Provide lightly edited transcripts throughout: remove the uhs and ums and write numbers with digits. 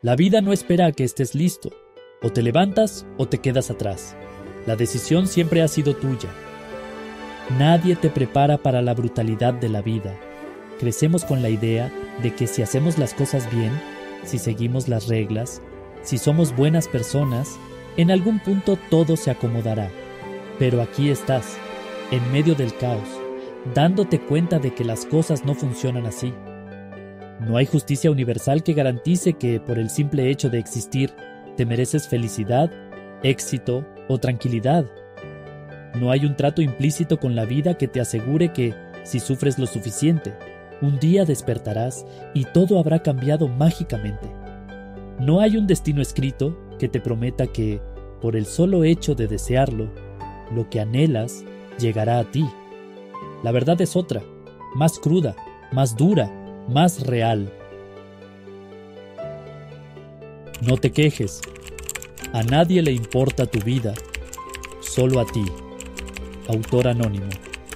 La vida no espera a que estés listo. O te levantas o te quedas atrás. La decisión siempre ha sido tuya. Nadie te prepara para la brutalidad de la vida. Crecemos con la idea de que si hacemos las cosas bien, si seguimos las reglas, si somos buenas personas, en algún punto todo se acomodará. Pero aquí estás, en medio del caos, dándote cuenta de que las cosas no funcionan así. No hay justicia universal que garantice que, por el simple hecho de existir, te mereces felicidad, éxito o tranquilidad. No hay un trato implícito con la vida que te asegure que, si sufres lo suficiente, un día despertarás y todo habrá cambiado mágicamente. No hay un destino escrito que te prometa que, por el solo hecho de desearlo, lo que anhelas llegará a ti. La verdad es otra, más cruda, más dura, más real. No te quejes. A nadie le importa tu vida, solo a ti. Autor anónimo.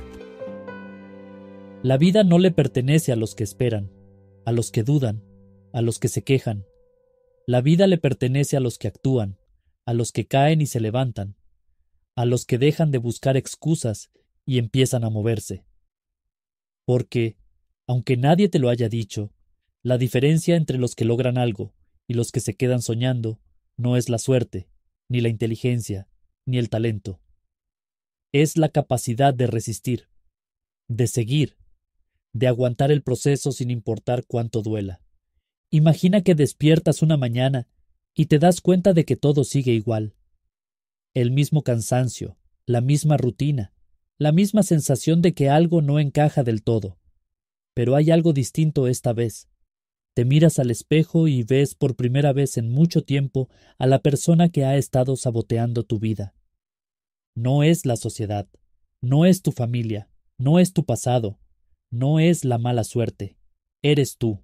La vida no le pertenece a los que esperan, a los que dudan, a los que se quejan. La vida le pertenece a los que actúan, a los que caen y se levantan, a los que dejan de buscar excusas y empiezan a moverse. Porque, aunque nadie te lo haya dicho, la diferencia entre los que logran algo y los que se quedan soñando no es la suerte, ni la inteligencia, ni el talento. Es la capacidad de resistir, de seguir, de aguantar el proceso sin importar cuánto duela. Imagina que despiertas una mañana y te das cuenta de que todo sigue igual. El mismo cansancio, la misma rutina, la misma sensación de que algo no encaja del todo. Pero hay algo distinto esta vez. Te miras al espejo y ves por primera vez en mucho tiempo a la persona que ha estado saboteando tu vida. No es la sociedad, no es tu familia, no es tu pasado, no es la mala suerte. Eres tú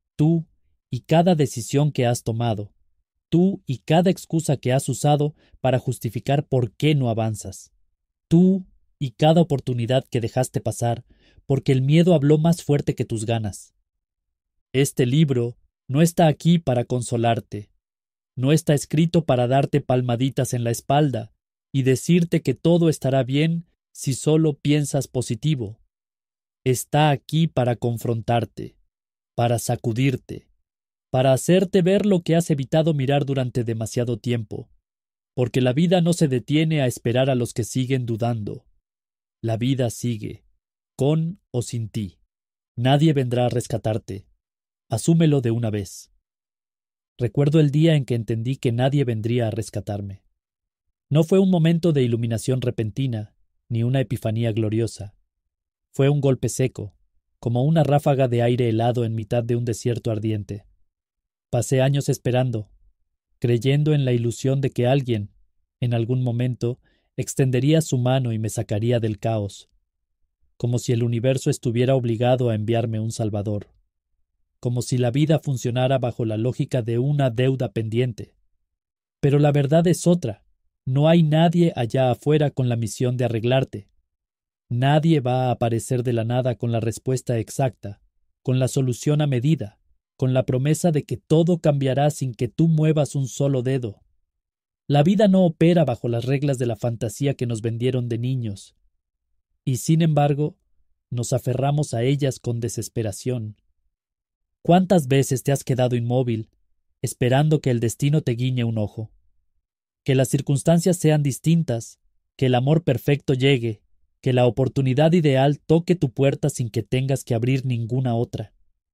y cada decisión que has tomado, tú y cada excusa que has usado para justificar por qué no avanzas, tú y cada oportunidad que dejaste pasar porque el miedo habló más fuerte que tus ganas. Este libro no está aquí para consolarte, no está escrito para darte palmaditas en la espalda y decirte que todo estará bien si solo piensas positivo. Está aquí para confrontarte, para sacudirte, para hacerte ver lo que has evitado mirar durante demasiado tiempo, porque la vida no se detiene a esperar a los que siguen dudando. La vida sigue, con o sin ti. Nadie vendrá a rescatarte. Asúmelo de una vez. Recuerdo el día en que entendí que nadie vendría a rescatarme. No fue un momento de iluminación repentina, ni una epifanía gloriosa. Fue un golpe seco, como una ráfaga de aire helado en mitad de un desierto ardiente. Pasé años esperando, creyendo en la ilusión de que alguien, en algún momento, extendería su mano y me sacaría del caos, como si el universo estuviera obligado a enviarme un salvador, como si la vida funcionara bajo la lógica de una deuda pendiente. Pero la verdad es otra. No hay nadie allá afuera con la misión de arreglarte. Nadie va a aparecer de la nada con la respuesta exacta, con la solución a medida, con la promesa de que todo cambiará sin que tú muevas un solo dedo. La vida no opera bajo las reglas de la fantasía que nos vendieron de niños. Y sin embargo, nos aferramos a ellas con desesperación. ¿Cuántas veces te has quedado inmóvil, esperando que el destino te guiñe un ojo? Que las circunstancias sean distintas, que el amor perfecto llegue, que la oportunidad ideal toque tu puerta sin que tengas que abrir ninguna otra.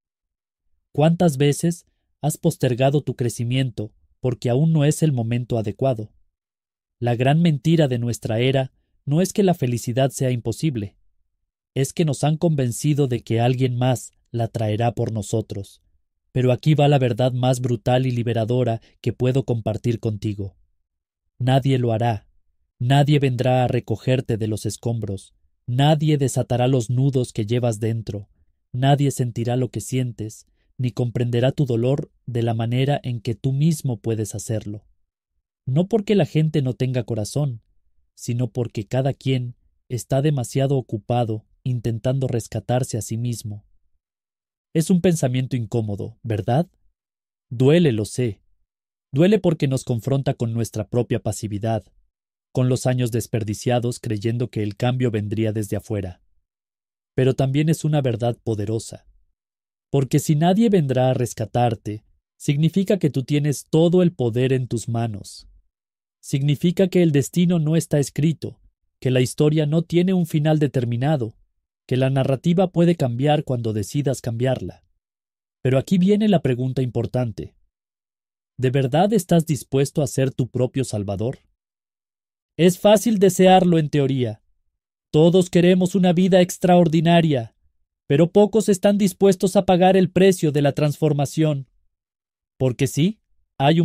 ¿Cuántas veces has postergado tu crecimiento porque aún no es el momento adecuado? La gran mentira de nuestra era no es que la felicidad sea imposible, es que nos han convencido de que alguien más la traerá por nosotros. Pero aquí va la verdad más brutal y liberadora que puedo compartir contigo. Nadie lo hará. Nadie vendrá a recogerte de los escombros. Nadie desatará los nudos que llevas dentro. Nadie sentirá lo que sientes, ni comprenderá tu dolor de la manera en que tú mismo puedes hacerlo. No porque la gente no tenga corazón, sino porque cada quien está demasiado ocupado intentando rescatarse a sí mismo. Es un pensamiento incómodo, ¿verdad? Duele, lo sé. Duele porque nos confronta con nuestra propia pasividad, con los años desperdiciados creyendo que el cambio vendría desde afuera. Pero también es una verdad poderosa, porque si nadie vendrá a rescatarte, significa que tú tienes todo el poder en tus manos. Significa que el destino no está escrito, que la historia no tiene un final determinado, que la narrativa puede cambiar cuando decidas cambiarla. Pero aquí viene la pregunta importante. ¿De verdad estás dispuesto a ser tu propio salvador? Es fácil desearlo en teoría. Todos queremos una vida extraordinaria, pero pocos están dispuestos a pagar el precio de la transformación. Porque sí, hay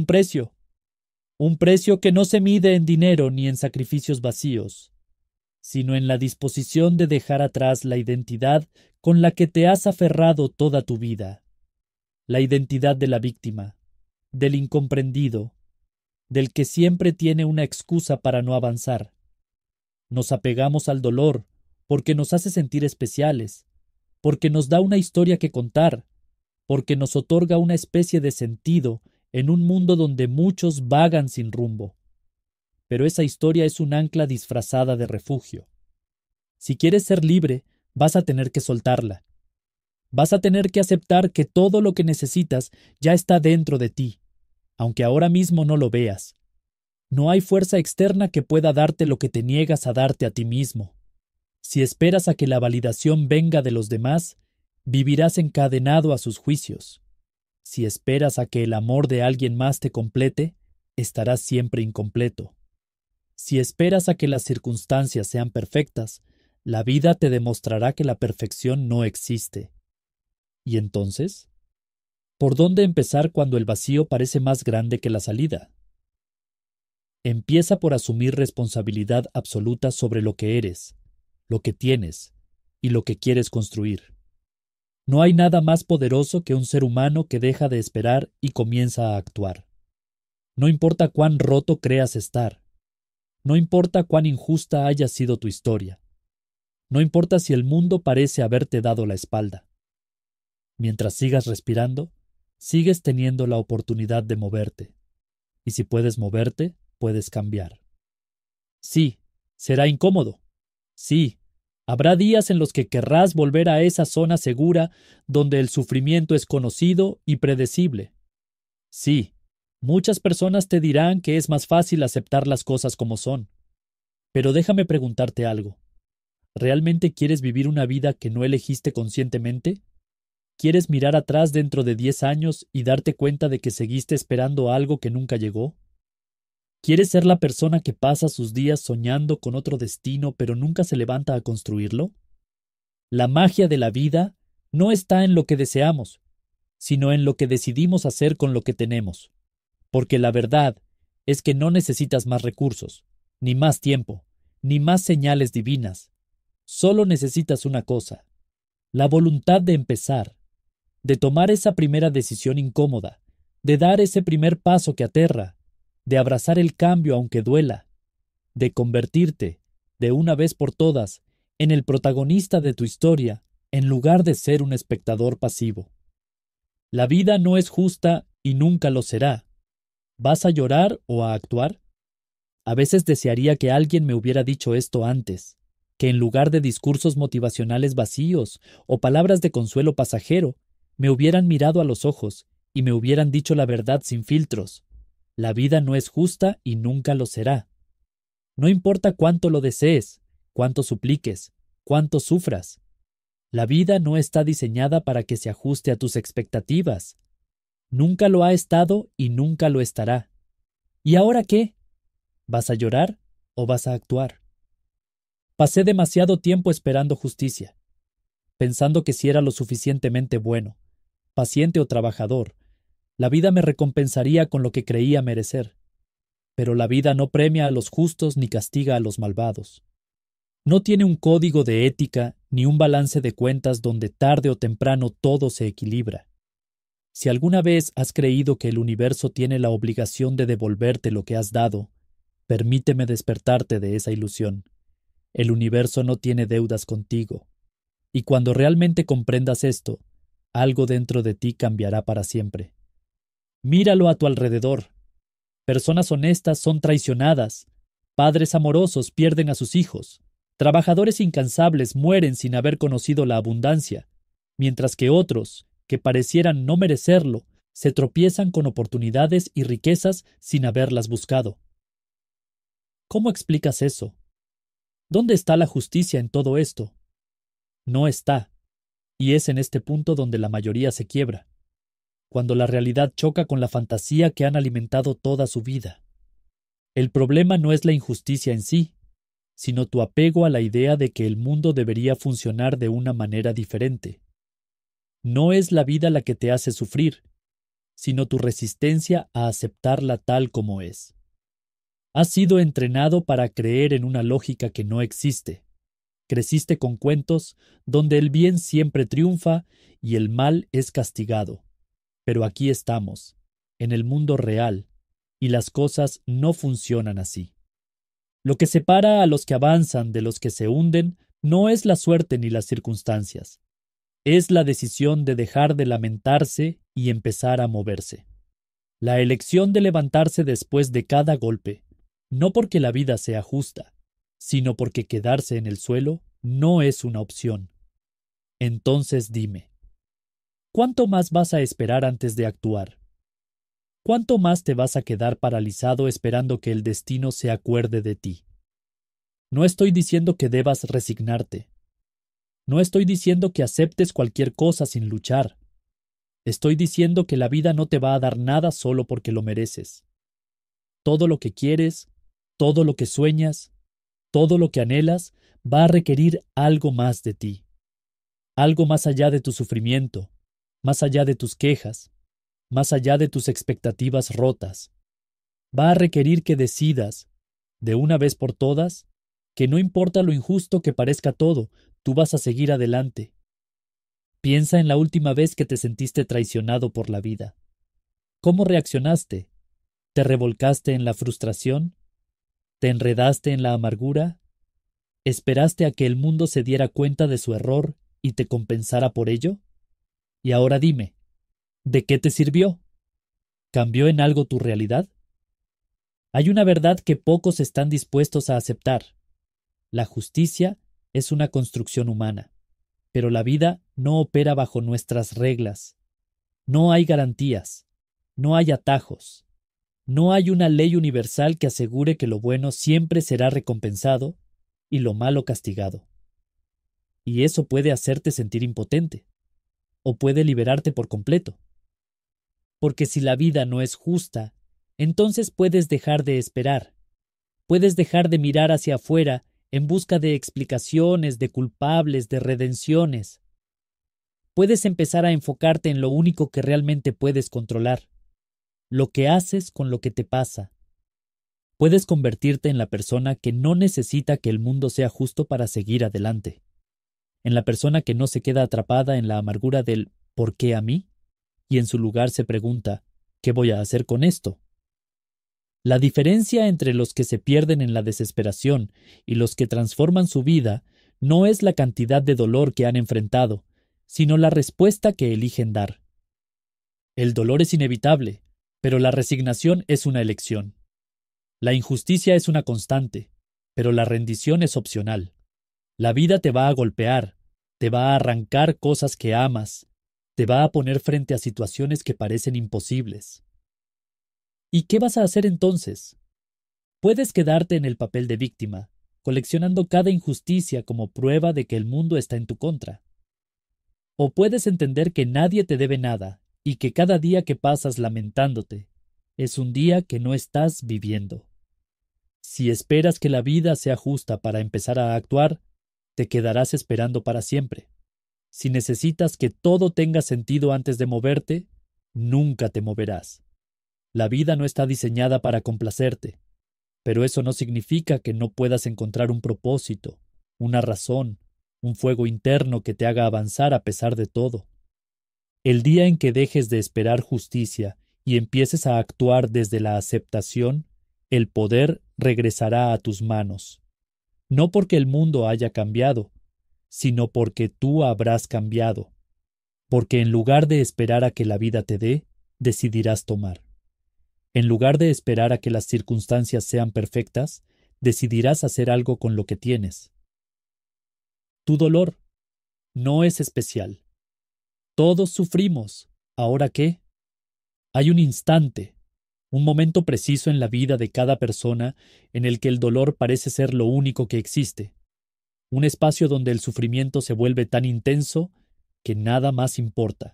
un precio que no se mide en dinero ni en sacrificios vacíos, sino en la disposición de dejar atrás la identidad con la que te has aferrado toda tu vida, la identidad de la víctima, del incomprendido, del que siempre tiene una excusa para no avanzar. Nos apegamos al dolor porque nos hace sentir especiales, porque nos da una historia que contar, porque nos otorga una especie de sentido en un mundo donde muchos vagan sin rumbo. Pero esa historia es un ancla disfrazada de refugio. Si quieres ser libre, vas a tener que soltarla. Vas a tener que aceptar que todo lo que necesitas ya está dentro de ti, aunque ahora mismo no lo veas. No hay fuerza externa que pueda darte lo que te niegas a darte a ti mismo. Si esperas a que la validación venga de los demás, vivirás encadenado a sus juicios. Si esperas a que el amor de alguien más te complete, estarás siempre incompleto. Si esperas a que las circunstancias sean perfectas, la vida te demostrará que la perfección no existe. ¿Y entonces? ¿Por dónde empezar cuando el vacío parece más grande que la salida? Empieza por asumir responsabilidad absoluta sobre lo que eres, lo que tienes y lo que quieres construir. No hay nada más poderoso que un ser humano que deja de esperar y comienza a actuar. No importa cuán roto creas estar, no importa cuán injusta haya sido tu historia, no importa si el mundo parece haberte dado la espalda. Mientras sigas respirando, sigues teniendo la oportunidad de moverte. Y si puedes moverte, puedes cambiar. Sí, será incómodo. Sí, habrá días en los que querrás volver a esa zona segura donde el sufrimiento es conocido y predecible. Sí, muchas personas te dirán que es más fácil aceptar las cosas como son. Pero déjame preguntarte algo. ¿Realmente quieres vivir una vida que no elegiste conscientemente? ¿Quieres mirar atrás dentro de 10 años y darte cuenta de que seguiste esperando algo que nunca llegó? ¿Quieres ser la persona que pasa sus días soñando con otro destino pero nunca se levanta a construirlo? La magia de la vida no está en lo que deseamos, sino en lo que decidimos hacer con lo que tenemos. Porque la verdad es que no necesitas más recursos, ni más tiempo, ni más señales divinas. Solo necesitas una cosa: la voluntad de empezar, de tomar esa primera decisión incómoda, de dar ese primer paso que aterra, de abrazar el cambio aunque duela, de convertirte, de una vez por todas, en el protagonista de tu historia, en lugar de ser un espectador pasivo. La vida no es justa y nunca lo será. ¿Vas a llorar o a actuar? A veces desearía que alguien me hubiera dicho esto antes, que en lugar de discursos motivacionales vacíos o palabras de consuelo pasajero, me hubieran mirado a los ojos y me hubieran dicho la verdad sin filtros. La vida no es justa y nunca lo será. No importa cuánto lo desees, cuánto supliques, cuánto sufras. La vida no está diseñada para que se ajuste a tus expectativas. Nunca lo ha estado y nunca lo estará. ¿Y ahora qué? ¿Vas a llorar o vas a actuar? Pasé demasiado tiempo esperando justicia, pensando que si era lo suficientemente bueno, paciente o trabajador, la vida me recompensaría con lo que creía merecer. Pero la vida no premia a los justos ni castiga a los malvados. No tiene un código de ética ni un balance de cuentas donde tarde o temprano todo se equilibra. Si alguna vez has creído que el universo tiene la obligación de devolverte lo que has dado, permíteme despertarte de esa ilusión. El universo no tiene deudas contigo. Y cuando realmente comprendas esto, algo dentro de ti cambiará para siempre. Míralo a tu alrededor. Personas honestas son traicionadas. Padres amorosos pierden a sus hijos. Trabajadores incansables mueren sin haber conocido la abundancia, mientras que otros, que parecieran no merecerlo, se tropiezan con oportunidades y riquezas sin haberlas buscado. ¿Cómo explicas eso? ¿Dónde está la justicia en todo esto? No está, y es en este punto donde la mayoría se quiebra, cuando la realidad choca con la fantasía que han alimentado toda su vida. El problema no es la injusticia en sí, sino tu apego a la idea de que el mundo debería funcionar de una manera diferente. No es la vida la que te hace sufrir, sino tu resistencia a aceptarla tal como es. Has sido entrenado para creer en una lógica que no existe. Creciste con cuentos donde el bien siempre triunfa y el mal es castigado. Pero aquí estamos, en el mundo real, y las cosas no funcionan así. Lo que separa a los que avanzan de los que se hunden no es la suerte ni las circunstancias. Es la decisión de dejar de lamentarse y empezar a moverse. La elección de levantarse después de cada golpe, no porque la vida sea justa, sino porque quedarse en el suelo no es una opción. Entonces dime, ¿cuánto más vas a esperar antes de actuar? ¿Cuánto más te vas a quedar paralizado esperando que el destino se acuerde de ti? No estoy diciendo que debas resignarte. No estoy diciendo que aceptes cualquier cosa sin luchar. Estoy diciendo que la vida no te va a dar nada solo porque lo mereces. Todo lo que quieres, todo lo que sueñas, todo lo que anhelas, va a requerir algo más de ti. Algo más allá de tu sufrimiento, más allá de tus quejas, más allá de tus expectativas rotas. Va a requerir que decidas, de una vez por todas, que no importa lo injusto que parezca todo, tú vas a seguir adelante. Piensa en la última vez que te sentiste traicionado por la vida. ¿Cómo reaccionaste? ¿Te revolcaste en la frustración? ¿Te enredaste en la amargura? ¿Esperaste a que el mundo se diera cuenta de su error y te compensara por ello? Y ahora dime, ¿de qué te sirvió? ¿Cambió en algo tu realidad? Hay una verdad que pocos están dispuestos a aceptar. La justicia es una construcción humana, pero la vida no opera bajo nuestras reglas. No hay garantías, no hay atajos, no hay una ley universal que asegure que lo bueno siempre será recompensado y lo malo castigado. Y eso puede hacerte sentir impotente, o puede liberarte por completo. Porque si la vida no es justa, entonces puedes dejar de esperar, puedes dejar de mirar hacia afuera en busca de explicaciones, de culpables, de redenciones. Puedes empezar a enfocarte en lo único que realmente puedes controlar, lo que haces con lo que te pasa. Puedes convertirte en la persona que no necesita que el mundo sea justo para seguir adelante, en la persona que no se queda atrapada en la amargura del ¿por qué a mí? Y en su lugar se pregunta ¿qué voy a hacer con esto? La diferencia entre los que se pierden en la desesperación y los que transforman su vida no es la cantidad de dolor que han enfrentado, sino la respuesta que eligen dar. El dolor es inevitable, pero la resignación es una elección. La injusticia es una constante, pero la rendición es opcional. La vida te va a golpear, te va a arrancar cosas que amas, te va a poner frente a situaciones que parecen imposibles. ¿Y qué vas a hacer entonces? Puedes quedarte en el papel de víctima, coleccionando cada injusticia como prueba de que el mundo está en tu contra. O puedes entender que nadie te debe nada y que cada día que pasas lamentándote es un día que no estás viviendo. Si esperas que la vida sea justa para empezar a actuar, te quedarás esperando para siempre. Si necesitas que todo tenga sentido antes de moverte, nunca te moverás. La vida no está diseñada para complacerte, pero eso no significa que no puedas encontrar un propósito, una razón, un fuego interno que te haga avanzar a pesar de todo. El día en que dejes de esperar justicia y empieces a actuar desde la aceptación, el poder regresará a tus manos. No porque el mundo haya cambiado, sino porque tú habrás cambiado. Porque en lugar de esperar a que la vida te dé, decidirás tomar. En lugar de esperar a que las circunstancias sean perfectas, decidirás hacer algo con lo que tienes. Tu dolor no es especial. Todos sufrimos. ¿Ahora qué? Hay un instante, un momento preciso en la vida de cada persona en el que el dolor parece ser lo único que existe. Un espacio donde el sufrimiento se vuelve tan intenso que nada más importa.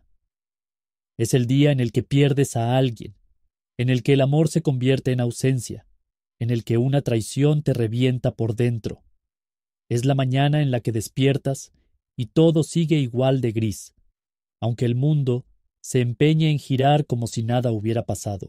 Es el día en el que pierdes a alguien, en el que el amor se convierte en ausencia, en el que una traición te revienta por dentro. Es la mañana en la que despiertas y todo sigue igual de gris, aunque el mundo se empeñe en girar como si nada hubiera pasado.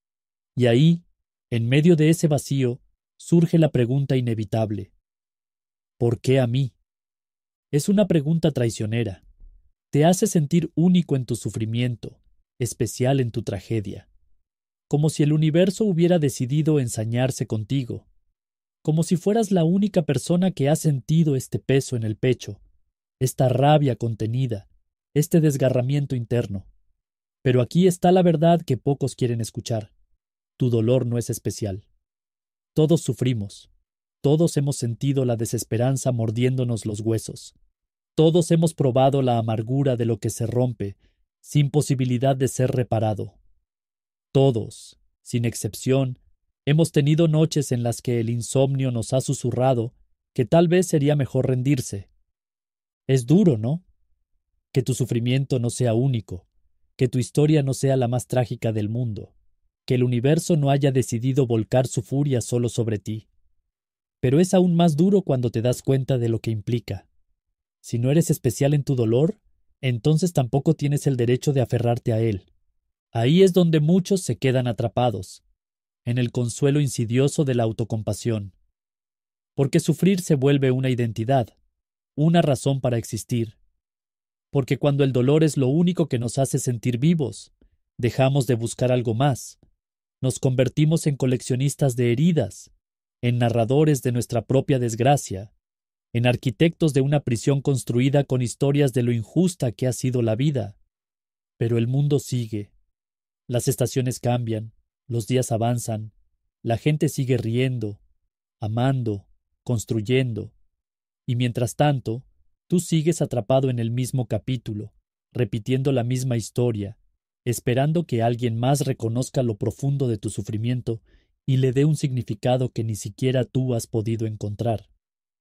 Y ahí, en medio de ese vacío, surge la pregunta inevitable: ¿por qué a mí? Es una pregunta traicionera. Te hace sentir único en tu sufrimiento, especial en tu tragedia, como si el universo hubiera decidido ensañarse contigo, como si fueras la única persona que ha sentido este peso en el pecho, esta rabia contenida, este desgarramiento interno. Pero aquí está la verdad que pocos quieren escuchar. Tu dolor no es especial. Todos sufrimos. Todos hemos sentido la desesperanza mordiéndonos los huesos. Todos hemos probado la amargura de lo que se rompe, sin posibilidad de ser reparado. Todos, sin excepción, hemos tenido noches en las que el insomnio nos ha susurrado que tal vez sería mejor rendirse. Es duro, ¿no? Que tu sufrimiento no sea único, que tu historia no sea la más trágica del mundo, que el universo no haya decidido volcar su furia solo sobre ti. Pero es aún más duro cuando te das cuenta de lo que implica. Si no eres especial en tu dolor, entonces tampoco tienes el derecho de aferrarte a él. Ahí es donde muchos se quedan atrapados, en el consuelo insidioso de la autocompasión. Porque sufrir se vuelve una identidad, una razón para existir. Porque cuando el dolor es lo único que nos hace sentir vivos, dejamos de buscar algo más. Nos convertimos en coleccionistas de heridas, en narradores de nuestra propia desgracia, en arquitectos de una prisión construida con historias de lo injusta que ha sido la vida. Pero el mundo sigue. Las estaciones cambian, los días avanzan, la gente sigue riendo, amando, construyendo, y mientras tanto, tú sigues atrapado en el mismo capítulo, repitiendo la misma historia, esperando que alguien más reconozca lo profundo de tu sufrimiento y le dé un significado que ni siquiera tú has podido encontrar.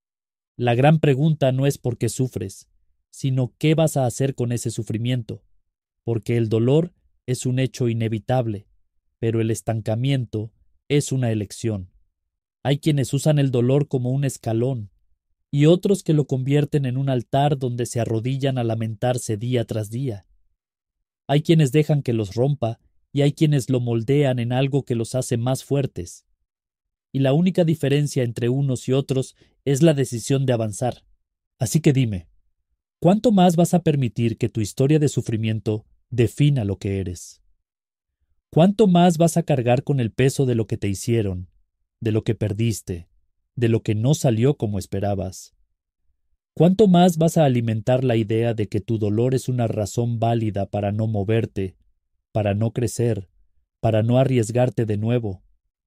La gran pregunta no es por qué sufres, sino qué vas a hacer con ese sufrimiento, porque el dolor es un hecho inevitable, pero el estancamiento es una elección. Hay quienes usan el dolor como un escalón, y otros que lo convierten en un altar donde se arrodillan a lamentarse día tras día. Hay quienes dejan que los rompa, y hay quienes lo moldean en algo que los hace más fuertes. Y la única diferencia entre unos y otros es la decisión de avanzar. Así que dime, ¿cuánto más vas a permitir que tu historia de sufrimiento defina lo que eres? ¿Cuánto más vas a cargar con el peso de lo que te hicieron, de lo que perdiste, de lo que no salió como esperabas? ¿Cuánto más vas a alimentar la idea de que tu dolor es una razón válida para no moverte, para no crecer, para no arriesgarte de nuevo?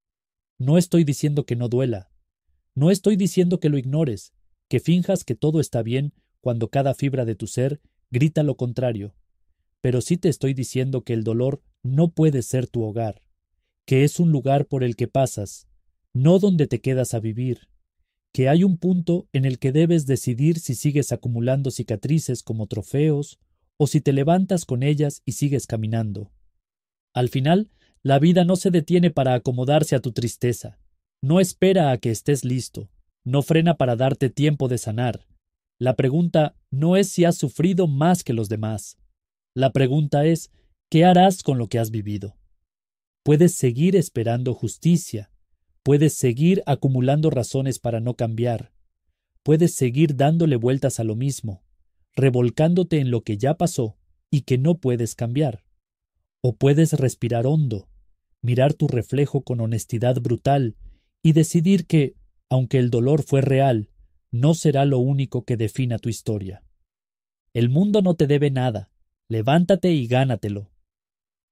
No estoy diciendo que no duela. No estoy diciendo que lo ignores, que finjas que todo está bien cuando cada fibra de tu ser grita lo contrario. Pero sí te estoy diciendo que el dolor no puede ser tu hogar, que es un lugar por el que pasas, no donde te quedas a vivir, que hay un punto en el que debes decidir si sigues acumulando cicatrices como trofeos o si te levantas con ellas y sigues caminando. Al final, la vida no se detiene para acomodarse a tu tristeza, no espera a que estés listo, no frena para darte tiempo de sanar. La pregunta no es si has sufrido más que los demás. La pregunta es, ¿qué harás con lo que has vivido? Puedes seguir esperando justicia, puedes seguir acumulando razones para no cambiar, puedes seguir dándole vueltas a lo mismo, revolcándote en lo que ya pasó y que no puedes cambiar. O puedes respirar hondo, mirar tu reflejo con honestidad brutal y decidir que, aunque el dolor fue real, no será lo único que defina tu historia. El mundo no te debe nada, levántate y gánatelo.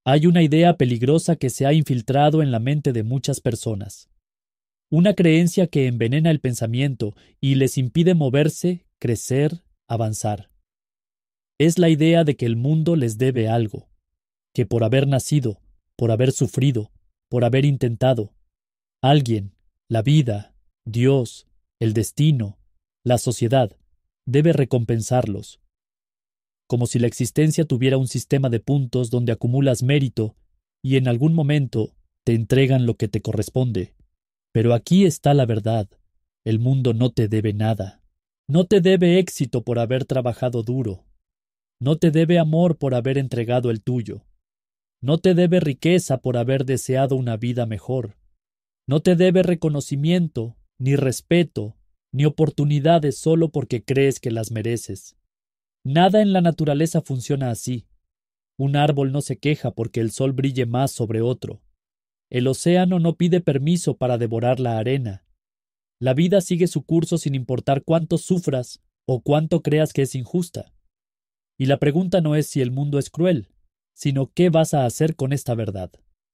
Hay una idea peligrosa que se ha infiltrado en la mente de muchas personas. Una creencia que envenena el pensamiento y les impide moverse, crecer, avanzar. Es la idea de que el mundo les debe algo, que por haber nacido, por haber sufrido, por haber intentado, alguien, la vida, Dios, el destino, la sociedad, debe recompensarlos. Como si la existencia tuviera un sistema de puntos donde acumulas mérito y en algún momento te entregan lo que te corresponde. Pero aquí está la verdad. El mundo no te debe nada. No te debe éxito por haber trabajado duro. No te debe amor por haber entregado el tuyo. No te debe riqueza por haber deseado una vida mejor. No te debe reconocimiento, ni respeto, ni oportunidades solo porque crees que las mereces. Nada en la naturaleza funciona así. Un árbol no se queja porque el sol brille más sobre otro. El océano no pide permiso para devorar la arena. La vida sigue su curso sin importar cuánto sufras o cuánto creas que es injusta. Y la pregunta no es si el mundo es cruel, sino qué vas a hacer con esta verdad.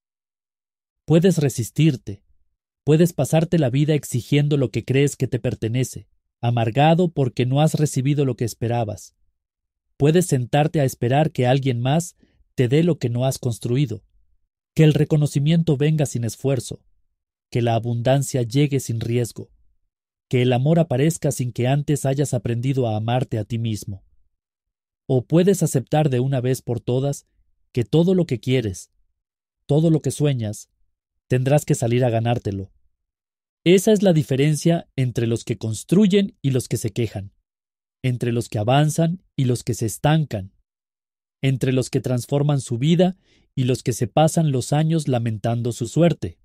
Puedes resistirte, puedes pasarte la vida exigiendo lo que crees que te pertenece, amargado porque no has recibido lo que esperabas. Puedes sentarte a esperar que alguien más te dé lo que no has construido, que el reconocimiento venga sin esfuerzo, que la abundancia llegue sin riesgo, que el amor aparezca sin que antes hayas aprendido a amarte a ti mismo. O puedes aceptar de una vez por todas que todo lo que quieres, todo lo que sueñas, tendrás que salir a ganártelo. Esa es la diferencia entre los que construyen y los que se quejan, entre los que avanzan y los que se estancan, entre los que transforman su vida y los que se pasan los años lamentando su suerte.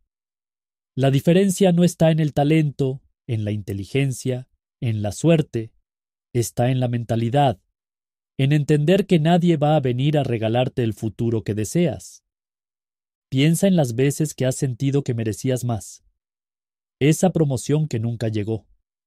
La diferencia no está en el talento, en la inteligencia, en la suerte, está en la mentalidad, en entender que nadie va a venir a regalarte el futuro que deseas. Piensa en las veces que has sentido que merecías más. Esa promoción que nunca llegó.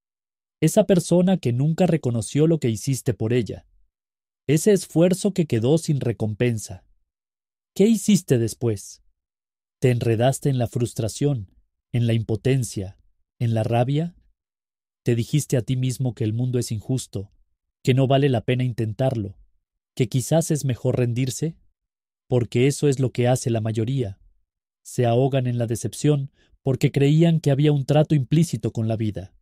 Esa persona que nunca reconoció lo que hiciste por ella. Ese esfuerzo que quedó sin recompensa. ¿Qué hiciste después? ¿Te enredaste en la frustración, en la impotencia, en la rabia? ¿Te dijiste a ti mismo que el mundo es injusto, que no vale la pena intentarlo, que quizás es mejor rendirse? Porque eso es lo que hace la mayoría. Se ahogan en la decepción porque creían que había un trato implícito con la vida.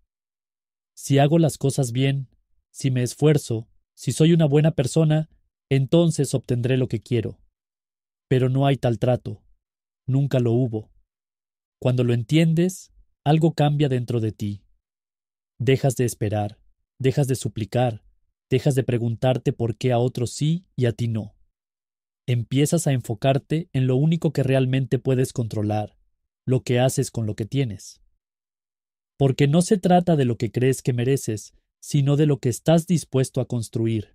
Si hago las cosas bien, si me esfuerzo, si soy una buena persona, entonces obtendré lo que quiero. Pero no hay tal trato. Nunca lo hubo. Cuando lo entiendes, algo cambia dentro de ti. Dejas de esperar, dejas de suplicar, dejas de preguntarte por qué a otros sí y a ti no. Empiezas a enfocarte en lo único que realmente puedes controlar, lo que haces con lo que tienes. Porque no se trata de lo que crees que mereces, sino de lo que estás dispuesto a construir.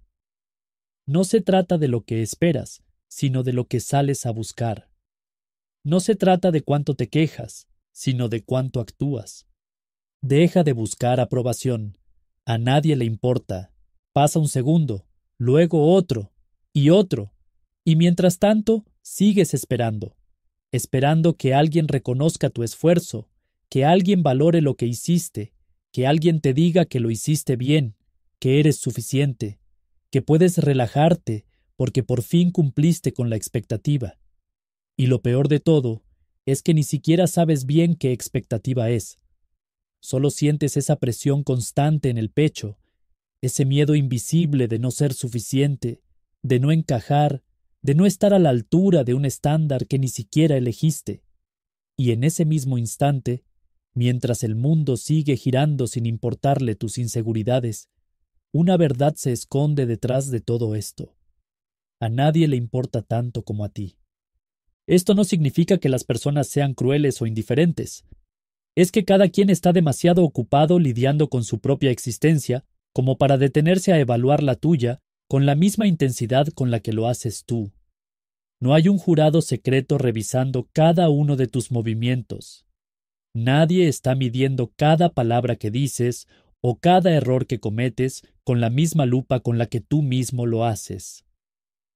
No se trata de lo que esperas, sino de lo que sales a buscar. No se trata de cuánto te quejas, sino de cuánto actúas. Deja de buscar aprobación. A nadie le importa. Pasa un segundo, luego otro, y otro. Y mientras tanto, sigues esperando. Esperando que alguien reconozca tu esfuerzo, que alguien valore lo que hiciste, que alguien te diga que lo hiciste bien, que eres suficiente, que puedes relajarte porque por fin cumpliste con la expectativa. Y lo peor de todo es que ni siquiera sabes bien qué expectativa es. Solo sientes esa presión constante en el pecho, ese miedo invisible de no ser suficiente, de no encajar, de no estar a la altura de un estándar que ni siquiera elegiste. Y en ese mismo instante, mientras el mundo sigue girando sin importarle tus inseguridades, una verdad se esconde detrás de todo esto. A nadie le importa tanto como a ti. Esto no significa que las personas sean crueles o indiferentes. Es que cada quien está demasiado ocupado lidiando con su propia existencia como para detenerse a evaluar la tuya con la misma intensidad con la que lo haces tú. No hay un jurado secreto revisando cada uno de tus movimientos. Nadie está midiendo cada palabra que dices o cada error que cometes con la misma lupa con la que tú mismo lo haces.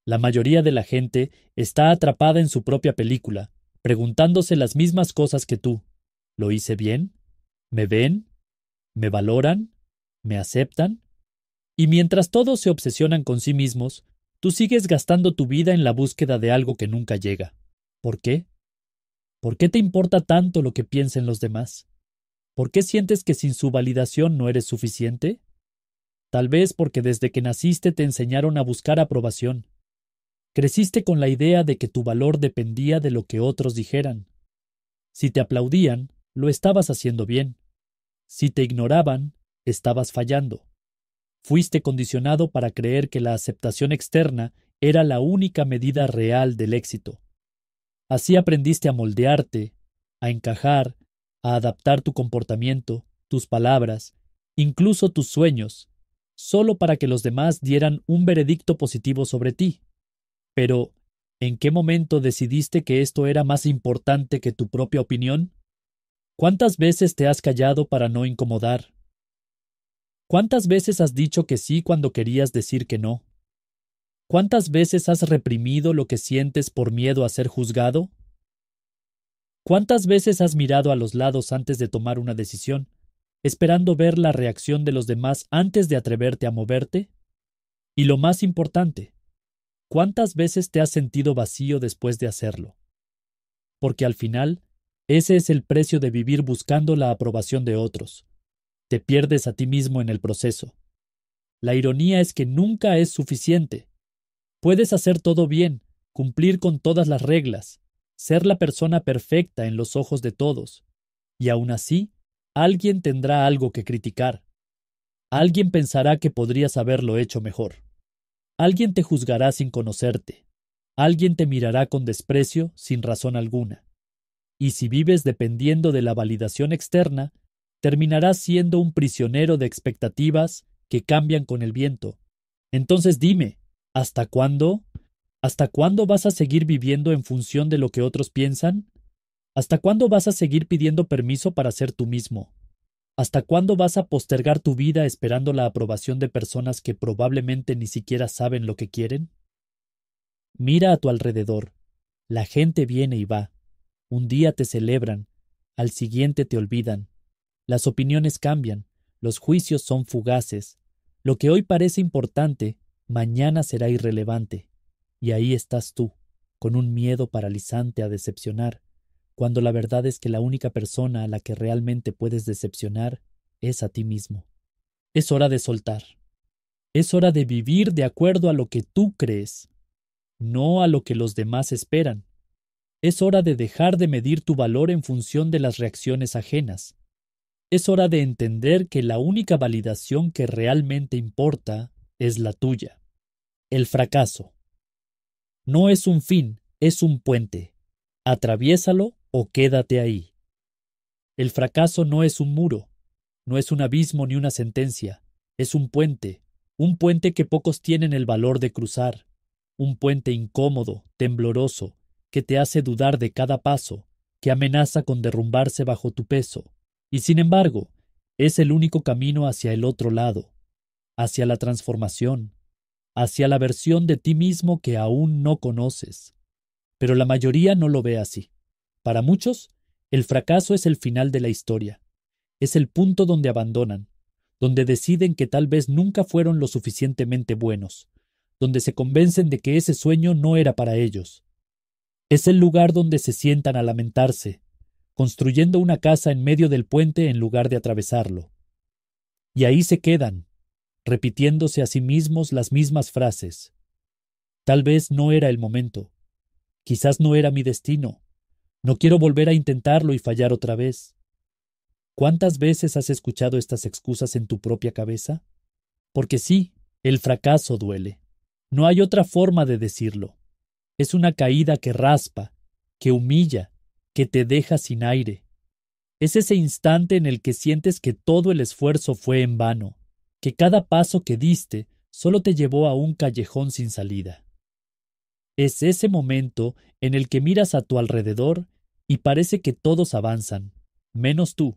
La mayoría de la gente está atrapada en su propia película, preguntándose las mismas cosas que tú. ¿Lo hice bien? ¿Me ven? ¿Me valoran? ¿Me aceptan? Y mientras todos se obsesionan con sí mismos, tú sigues gastando tu vida en la búsqueda de algo que nunca llega. ¿Por qué? ¿Por qué te importa tanto lo que piensen los demás? ¿Por qué sientes que sin su validación no eres suficiente? Tal vez porque desde que naciste te enseñaron a buscar aprobación. Creciste con la idea de que tu valor dependía de lo que otros dijeran. Si te aplaudían, lo estabas haciendo bien. Si te ignoraban, estabas fallando. Fuiste condicionado para creer que la aceptación externa era la única medida real del éxito. Así aprendiste a moldearte, a encajar, a adaptar tu comportamiento, tus palabras, incluso tus sueños, solo para que los demás dieran un veredicto positivo sobre ti. Pero, ¿en qué momento decidiste que esto era más importante que tu propia opinión? ¿Cuántas veces te has callado para no incomodar? ¿Cuántas veces has dicho que sí cuando querías decir que no? ¿Cuántas veces has reprimido lo que sientes por miedo a ser juzgado? ¿Cuántas veces has mirado a los lados antes de tomar una decisión, esperando ver la reacción de los demás antes de atreverte a moverte? Y lo más importante, ¿cuántas veces te has sentido vacío después de hacerlo? Porque al final, ese es el precio de vivir buscando la aprobación de otros. Te pierdes a ti mismo en el proceso. La ironía es que nunca es suficiente. Puedes hacer todo bien, cumplir con todas las reglas, ser la persona perfecta en los ojos de todos, y aún así, alguien tendrá algo que criticar. Alguien pensará que podrías haberlo hecho mejor. Alguien te juzgará sin conocerte. Alguien te mirará con desprecio sin razón alguna. Y si vives dependiendo de la validación externa, terminarás siendo un prisionero de expectativas que cambian con el viento. Entonces dime, ¿hasta cuándo? ¿Hasta cuándo vas a seguir viviendo en función de lo que otros piensan? ¿Hasta cuándo vas a seguir pidiendo permiso para ser tú mismo? ¿Hasta cuándo vas a postergar tu vida esperando la aprobación de personas que probablemente ni siquiera saben lo que quieren? Mira a tu alrededor. La gente viene y va. Un día te celebran, al siguiente te olvidan. Las opiniones cambian, los juicios son fugaces. Lo que hoy parece importante, mañana será irrelevante. Y ahí estás tú, con un miedo paralizante a decepcionar, cuando la verdad es que la única persona a la que realmente puedes decepcionar es a ti mismo. Es hora de soltar. Es hora de vivir de acuerdo a lo que tú crees, no a lo que los demás esperan. Es hora de dejar de medir tu valor en función de las reacciones ajenas. Es hora de entender que la única validación que realmente importa es la tuya. El fracaso. No es un fin, es un puente. Atraviésalo o quédate ahí. El fracaso no es un muro, no es un abismo ni una sentencia, es un puente que pocos tienen el valor de cruzar, un puente incómodo, tembloroso, que te hace dudar de cada paso, que amenaza con derrumbarse bajo tu peso, y sin embargo, es el único camino hacia el otro lado, hacia la transformación, hacia la versión de ti mismo que aún no conoces. Pero la mayoría no lo ve así. Para muchos, el fracaso es el final de la historia. Es el punto donde abandonan, donde deciden que tal vez nunca fueron lo suficientemente buenos, donde se convencen de que ese sueño no era para ellos. Es el lugar donde se sientan a lamentarse, construyendo una casa en medio del puente en lugar de atravesarlo. Y ahí se quedan, repitiéndose a sí mismos las mismas frases. Tal vez no era el momento. Quizás no era mi destino. No quiero volver a intentarlo y fallar otra vez. ¿Cuántas veces has escuchado estas excusas en tu propia cabeza? Porque sí, el fracaso duele. No hay otra forma de decirlo. Es una caída que raspa, que humilla, que te deja sin aire. Es ese instante en el que sientes que todo el esfuerzo fue en vano, que cada paso que diste solo te llevó a un callejón sin salida. Es ese momento en el que miras a tu alrededor y parece que todos avanzan, menos tú.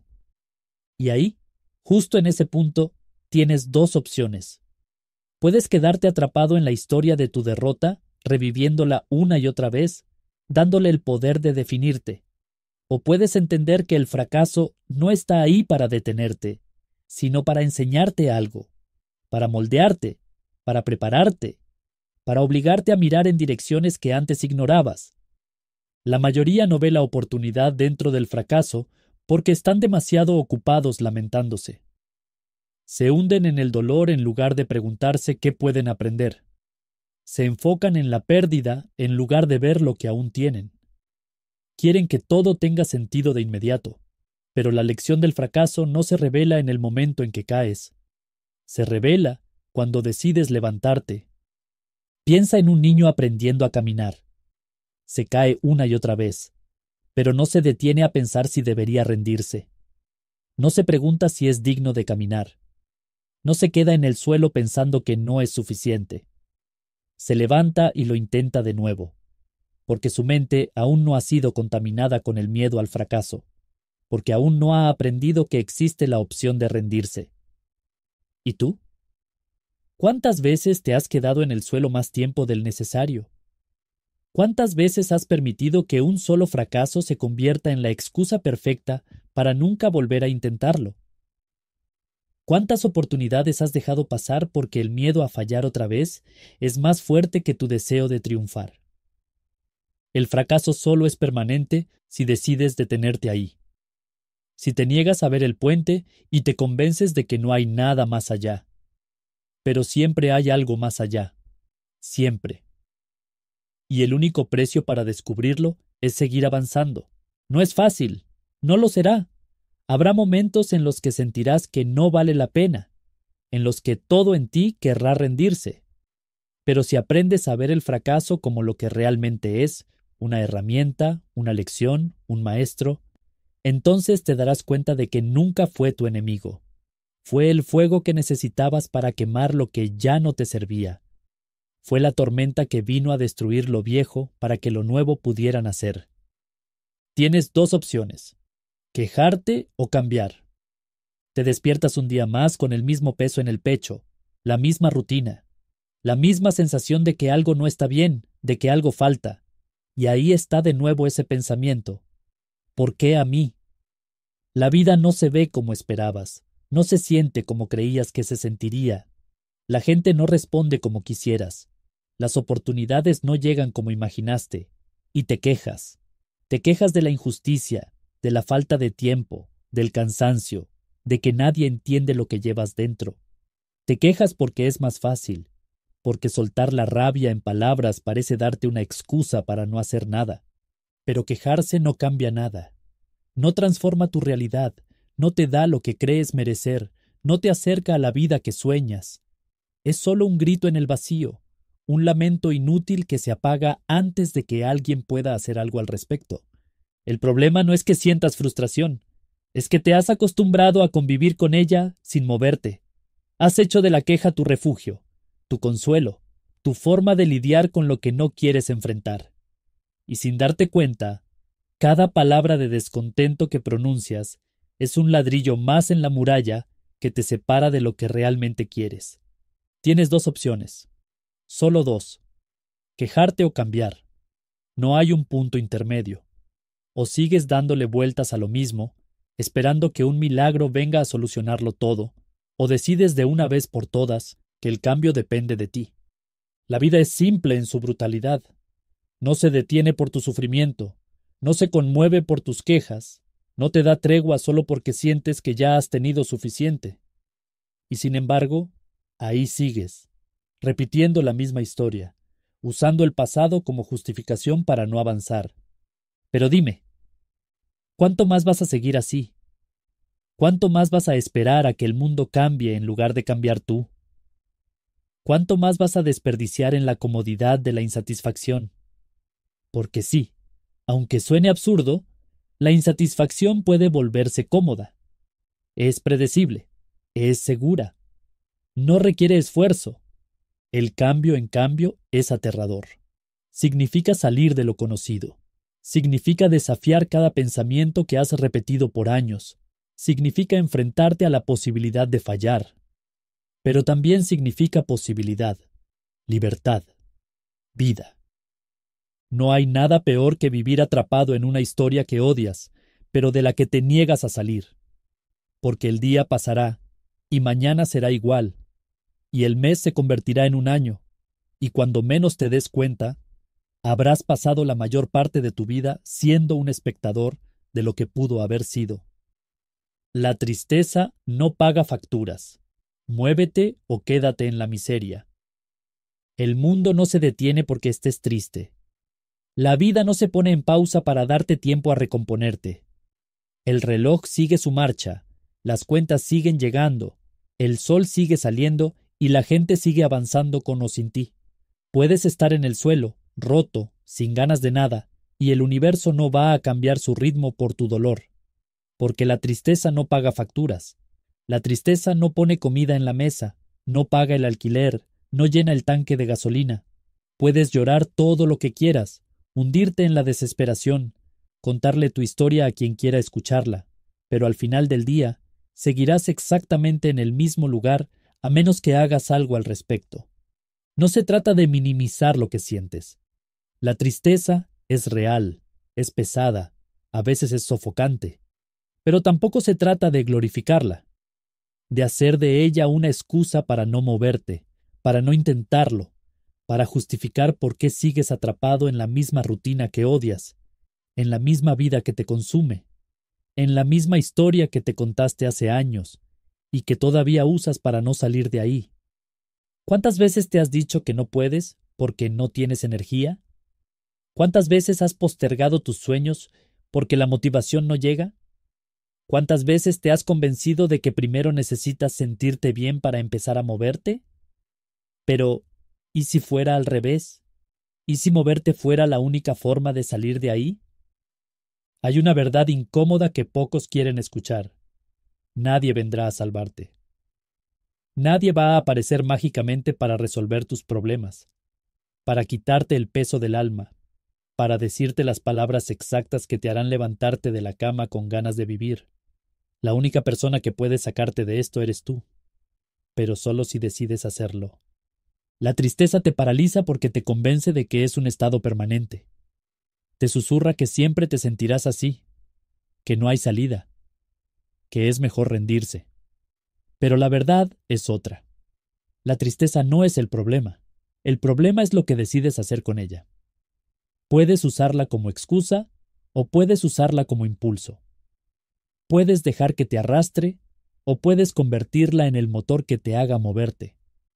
Y ahí, justo en ese punto, tienes dos opciones. Puedes quedarte atrapado en la historia de tu derrota, reviviéndola una y otra vez, dándole el poder de definirte. O puedes entender que el fracaso no está ahí para detenerte, sino para enseñarte algo, para moldearte, para prepararte, para obligarte a mirar en direcciones que antes ignorabas. La mayoría no ve la oportunidad dentro del fracaso porque están demasiado ocupados lamentándose. Se hunden en el dolor en lugar de preguntarse qué pueden aprender. Se enfocan en la pérdida en lugar de ver lo que aún tienen. Quieren que todo tenga sentido de inmediato, pero la lección del fracaso no se revela en el momento en que caes. Se revela cuando decides levantarte. Piensa en un niño aprendiendo a caminar. Se cae una y otra vez, pero no se detiene a pensar si debería rendirse. No se pregunta si es digno de caminar. No se queda en el suelo pensando que no es suficiente. Se levanta y lo intenta de nuevo, porque su mente aún no ha sido contaminada con el miedo al fracaso, porque aún no ha aprendido que existe la opción de rendirse. ¿Y tú? ¿Cuántas veces te has quedado en el suelo más tiempo del necesario? ¿Cuántas veces has permitido que un solo fracaso se convierta en la excusa perfecta para nunca volver a intentarlo? ¿Cuántas oportunidades has dejado pasar porque el miedo a fallar otra vez es más fuerte que tu deseo de triunfar? El fracaso solo es permanente si decides detenerte ahí. Si te niegas a ver el puente y te convences de que no hay nada más allá. Pero siempre hay algo más allá. Siempre. Y el único precio para descubrirlo es seguir avanzando. No es fácil. No lo será. Habrá momentos en los que sentirás que no vale la pena, en los que todo en ti querrá rendirse. Pero si aprendes a ver el fracaso como lo que realmente es, una herramienta, una lección, un maestro, entonces te darás cuenta de que nunca fue tu enemigo. Fue el fuego que necesitabas para quemar lo que ya no te servía. Fue la tormenta que vino a destruir lo viejo para que lo nuevo pudiera nacer. Tienes dos opciones: quejarte o cambiar. Te despiertas un día más con el mismo peso en el pecho, la misma rutina, la misma sensación de que algo no está bien, de que algo falta. Y ahí está de nuevo ese pensamiento: ¿por qué a mí? La vida no se ve como esperabas, no se siente como creías que se sentiría. La gente no responde como quisieras. Las oportunidades no llegan como imaginaste. Y te quejas. Te quejas de la injusticia, de la falta de tiempo, del cansancio, de que nadie entiende lo que llevas dentro. Te quejas porque es más fácil, porque soltar la rabia en palabras parece darte una excusa para no hacer nada. Pero quejarse no cambia nada. No transforma tu realidad, no te da lo que crees merecer, no te acerca a la vida que sueñas. Es solo un grito en el vacío, un lamento inútil que se apaga antes de que alguien pueda hacer algo al respecto. El problema no es que sientas frustración, es que te has acostumbrado a convivir con ella sin moverte. Has hecho de la queja tu refugio, tu consuelo, tu forma de lidiar con lo que no quieres enfrentar. Y sin darte cuenta, cada palabra de descontento que pronuncias es un ladrillo más en la muralla que te separa de lo que realmente quieres. Tienes dos opciones, solo dos: quejarte o cambiar. No hay un punto intermedio. O sigues dándole vueltas a lo mismo, esperando que un milagro venga a solucionarlo todo, o decides de una vez por todas que el cambio depende de ti. La vida es simple en su brutalidad. No se detiene por tu sufrimiento, no se conmueve por tus quejas, no te da tregua solo porque sientes que ya has tenido suficiente. Y sin embargo, ahí sigues, repitiendo la misma historia, usando el pasado como justificación para no avanzar. Pero dime, ¿cuánto más vas a seguir así? ¿Cuánto más vas a esperar a que el mundo cambie en lugar de cambiar tú? ¿Cuánto más vas a desperdiciar en la comodidad de la insatisfacción? Porque sí, aunque suene absurdo, la insatisfacción puede volverse cómoda. Es predecible, es segura, no requiere esfuerzo. El cambio, en cambio, es aterrador. Significa salir de lo conocido. Significa desafiar cada pensamiento que has repetido por años. Significa enfrentarte a la posibilidad de fallar. Pero también significa posibilidad, libertad, vida. No hay nada peor que vivir atrapado en una historia que odias, pero de la que te niegas a salir. Porque el día pasará, y mañana será igual, y el mes se convertirá en un año, y cuando menos te des cuenta, habrás pasado la mayor parte de tu vida siendo un espectador de lo que pudo haber sido. La tristeza no paga facturas. Muévete o quédate en la miseria. El mundo no se detiene porque estés triste. La vida no se pone en pausa para darte tiempo a recomponerte. El reloj sigue su marcha, las cuentas siguen llegando, el sol sigue saliendo y la gente sigue avanzando con o sin ti. Puedes estar en el suelo, roto, sin ganas de nada, y el universo no va a cambiar su ritmo por tu dolor. Porque la tristeza no paga facturas. La tristeza no pone comida en la mesa, no paga el alquiler, no llena el tanque de gasolina. Puedes llorar todo lo que quieras, hundirte en la desesperación, contarle tu historia a quien quiera escucharla, pero al final del día seguirás exactamente en el mismo lugar a menos que hagas algo al respecto. No se trata de minimizar lo que sientes. La tristeza es real, es pesada, a veces es sofocante, pero tampoco se trata de glorificarla, de hacer de ella una excusa para no moverte, para no intentarlo, para justificar por qué sigues atrapado en la misma rutina que odias, en la misma vida que te consume, en la misma historia que te contaste hace años y que todavía usas para no salir de ahí. ¿Cuántas veces te has dicho que no puedes porque no tienes energía? ¿Cuántas veces has postergado tus sueños porque la motivación no llega? ¿Cuántas veces te has convencido de que primero necesitas sentirte bien para empezar a moverte? Pero, ¿y si fuera al revés? ¿Y si moverte fuera la única forma de salir de ahí? Hay una verdad incómoda que pocos quieren escuchar. Nadie vendrá a salvarte. Nadie va a aparecer mágicamente para resolver tus problemas, para quitarte el peso del alma, para decirte las palabras exactas que te harán levantarte de la cama con ganas de vivir. La única persona que puede sacarte de esto eres tú, pero solo si decides hacerlo. La tristeza te paraliza porque te convence de que es un estado permanente. Te susurra que siempre te sentirás así, que no hay salida, que es mejor rendirse. Pero la verdad es otra. La tristeza no es el problema es lo que decides hacer con ella. Puedes usarla como excusa o puedes usarla como impulso. Puedes dejar que te arrastre o puedes convertirla en el motor que te haga moverte.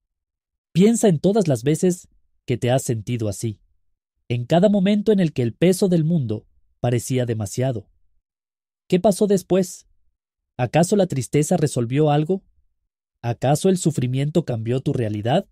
Piensa en todas las veces que te has sentido así, en cada momento en el que el peso del mundo parecía demasiado. ¿Qué pasó después? ¿Acaso la tristeza resolvió algo? ¿Acaso el sufrimiento cambió tu realidad?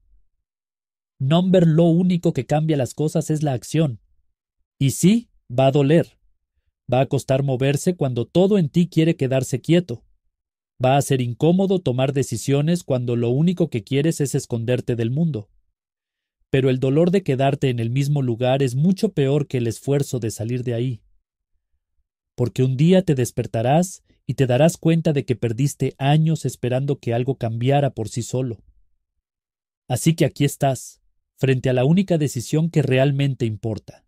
Number, lo único que cambia las cosas es la acción. Y sí, va a doler. Va a costar moverse cuando todo en ti quiere quedarse quieto. Va a ser incómodo tomar decisiones cuando lo único que quieres es esconderte del mundo. Pero el dolor de quedarte en el mismo lugar es mucho peor que el esfuerzo de salir de ahí. Porque un día te despertarás y te darás cuenta de que perdiste años esperando que algo cambiara por sí solo. Así que aquí estás, frente a la única decisión que realmente importa.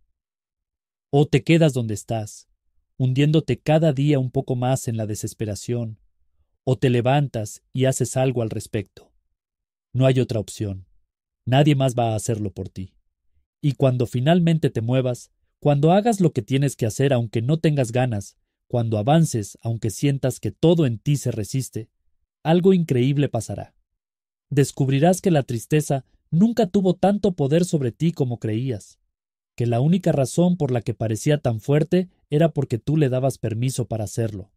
O te quedas donde estás, hundiéndote cada día un poco más en la desesperación, o te levantas y haces algo al respecto. No hay otra opción. Nadie más va a hacerlo por ti. Y cuando finalmente te muevas, cuando hagas lo que tienes que hacer aunque no tengas ganas, cuando avances aunque sientas que todo en ti se resiste, algo increíble pasará. Descubrirás que la tristeza nunca tuvo tanto poder sobre ti como creías, que la única razón por la que parecía tan fuerte era porque tú le dabas permiso para hacerlo.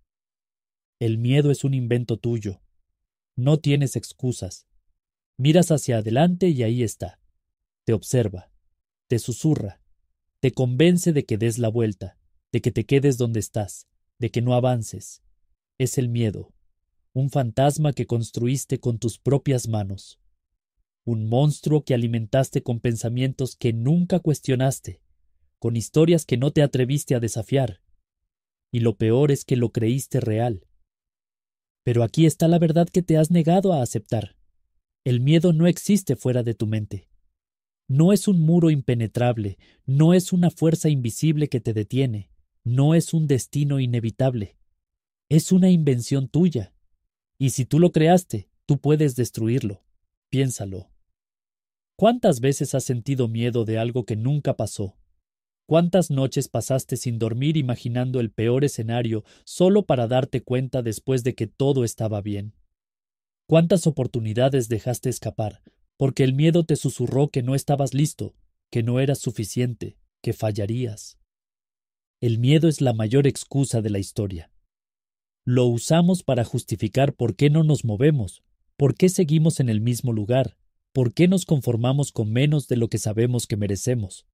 El miedo es un invento tuyo. No tienes excusas. Miras hacia adelante y ahí está. Te observa, te susurra, te convence de que des la vuelta, de que te quedes donde estás, de que no avances. Es el miedo, un fantasma que construiste con tus propias manos, un monstruo que alimentaste con pensamientos que nunca cuestionaste, con historias que no te atreviste a desafiar, y lo peor es que lo creíste real. Pero aquí está la verdad que te has negado a aceptar. El miedo no existe fuera de tu mente. No es un muro impenetrable, no es una fuerza invisible que te detiene, no es un destino inevitable. Es una invención tuya. Y si tú lo creaste, tú puedes destruirlo. Piénsalo. ¿Cuántas veces has sentido miedo de algo que nunca pasó? ¿Cuántas noches pasaste sin dormir imaginando el peor escenario solo para darte cuenta después de que todo estaba bien? ¿Cuántas oportunidades dejaste escapar porque el miedo te susurró que no estabas listo, que no eras suficiente, que fallarías? El miedo es la mayor excusa de la historia. Lo usamos para justificar por qué no nos movemos, por qué seguimos en el mismo lugar, por qué nos conformamos con menos de lo que sabemos que merecemos.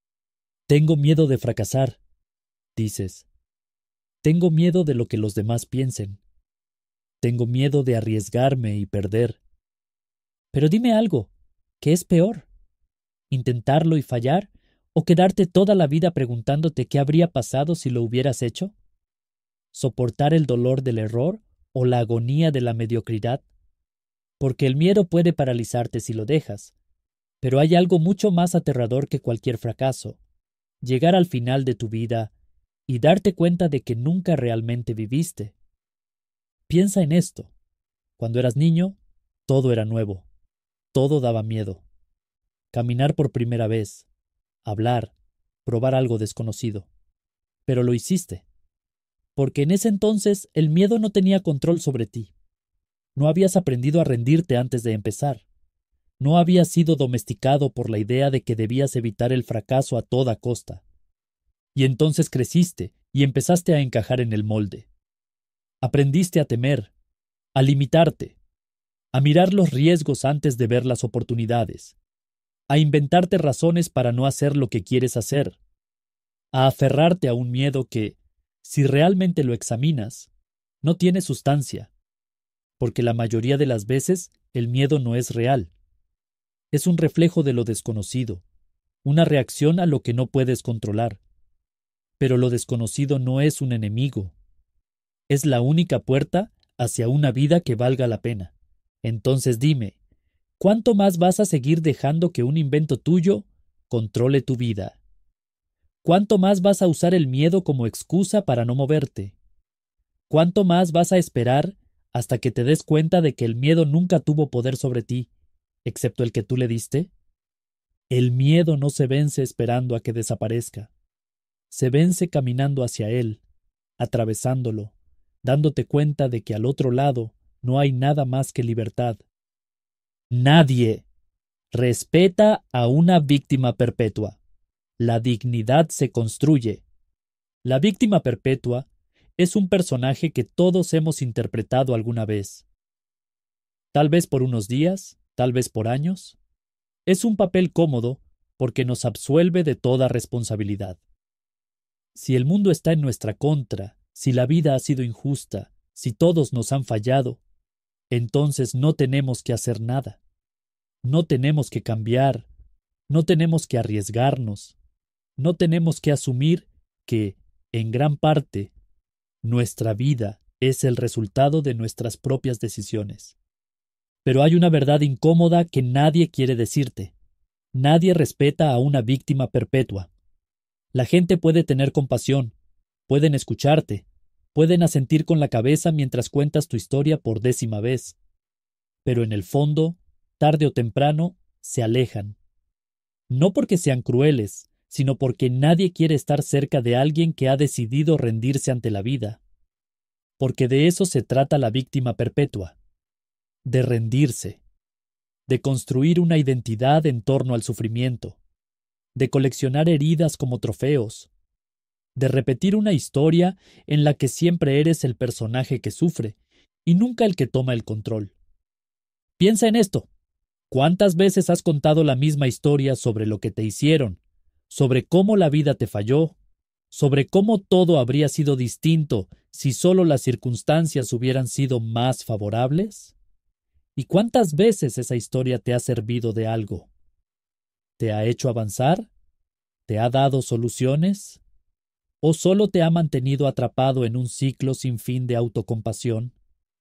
Tengo miedo de fracasar, dices. Tengo miedo de lo que los demás piensen. Tengo miedo de arriesgarme y perder. Pero dime algo, ¿qué es peor? ¿Intentarlo y fallar? ¿O quedarte toda la vida preguntándote qué habría pasado si lo hubieras hecho? ¿Soportar el dolor del error o la agonía de la mediocridad? Porque el miedo puede paralizarte si lo dejas. Pero hay algo mucho más aterrador que cualquier fracaso: llegar al final de tu vida y darte cuenta de que nunca realmente viviste. Piensa en esto. Cuando eras niño, todo era nuevo, todo daba miedo. Caminar por primera vez, hablar, probar algo desconocido. Pero lo hiciste, porque en ese entonces el miedo no tenía control sobre ti. No habías aprendido a rendirte antes de empezar. No habías sido domesticado por la idea de que debías evitar el fracaso a toda costa. Y entonces creciste y empezaste a encajar en el molde. Aprendiste a temer, a limitarte, a mirar los riesgos antes de ver las oportunidades, a inventarte razones para no hacer lo que quieres hacer, a aferrarte a un miedo que, si realmente lo examinas, no tiene sustancia, porque la mayoría de las veces el miedo no es real. Es un reflejo de lo desconocido, una reacción a lo que no puedes controlar. Pero lo desconocido no es un enemigo. Es la única puerta hacia una vida que valga la pena. Entonces dime, ¿cuánto más vas a seguir dejando que un invento tuyo controle tu vida? ¿Cuánto más vas a usar el miedo como excusa para no moverte? ¿Cuánto más vas a esperar hasta que te des cuenta de que el miedo nunca tuvo poder sobre ti, excepto el que tú le diste? El miedo no se vence esperando a que desaparezca. Se vence caminando hacia él, atravesándolo, dándote cuenta de que al otro lado no hay nada más que libertad. Nadie respeta a una víctima perpetua. La dignidad se construye. La víctima perpetua es un personaje que todos hemos interpretado alguna vez. Tal vez por unos días, tal vez por años. Es un papel cómodo porque nos absuelve de toda responsabilidad. Si el mundo está en nuestra contra, si la vida ha sido injusta, si todos nos han fallado, entonces no tenemos que hacer nada. No tenemos que cambiar, no tenemos que arriesgarnos, no tenemos que asumir que, en gran parte, nuestra vida es el resultado de nuestras propias decisiones. Pero hay una verdad incómoda que nadie quiere decirte. Nadie respeta a una víctima perpetua. La gente puede tener compasión, pueden escucharte, pueden asentir con la cabeza mientras cuentas tu historia por 10ª vez. Pero en el fondo, tarde o temprano, se alejan. No porque sean crueles, sino porque nadie quiere estar cerca de alguien que ha decidido rendirse ante la vida. Porque de eso se trata la víctima perpetua, de rendirse, de construir una identidad en torno al sufrimiento, de coleccionar heridas como trofeos, de repetir una historia en la que siempre eres el personaje que sufre y nunca el que toma el control. Piensa en esto. ¿Cuántas veces has contado la misma historia sobre lo que te hicieron, sobre cómo la vida te falló, sobre cómo todo habría sido distinto si solo las circunstancias hubieran sido más favorables? ¿Y cuántas veces esa historia te ha servido de algo? ¿Te ha hecho avanzar? ¿Te ha dado soluciones? ¿O solo te ha mantenido atrapado en un ciclo sin fin de autocompasión?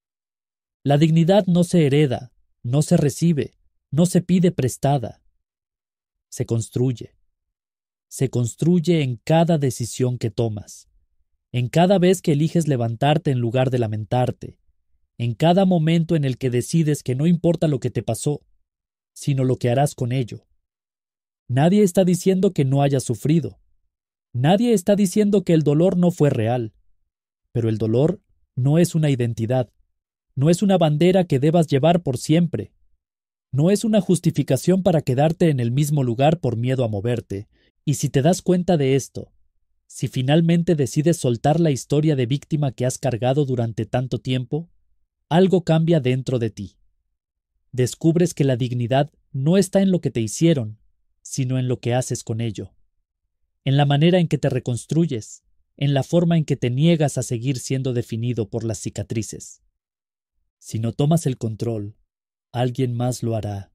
La dignidad no se hereda, no se recibe, no se pide prestada. Se construye. Se construye en cada decisión que tomas, en cada vez que eliges levantarte en lugar de lamentarte, en cada momento en el que decides que no importa lo que te pasó, sino lo que harás con ello. Nadie está diciendo que no hayas sufrido. Nadie está diciendo que el dolor no fue real. Pero el dolor no es una identidad, no es una bandera que debas llevar por siempre. No es una justificación para quedarte en el mismo lugar por miedo a moverte. Y si te das cuenta de esto, si finalmente decides soltar la historia de víctima que has cargado durante tanto tiempo, algo cambia dentro de ti. Descubres que la dignidad no está en lo que te hicieron, sino en lo que haces con ello, en la manera en que te reconstruyes, en la forma en que te niegas a seguir siendo definido por las cicatrices. Si no tomas el control, alguien más lo hará.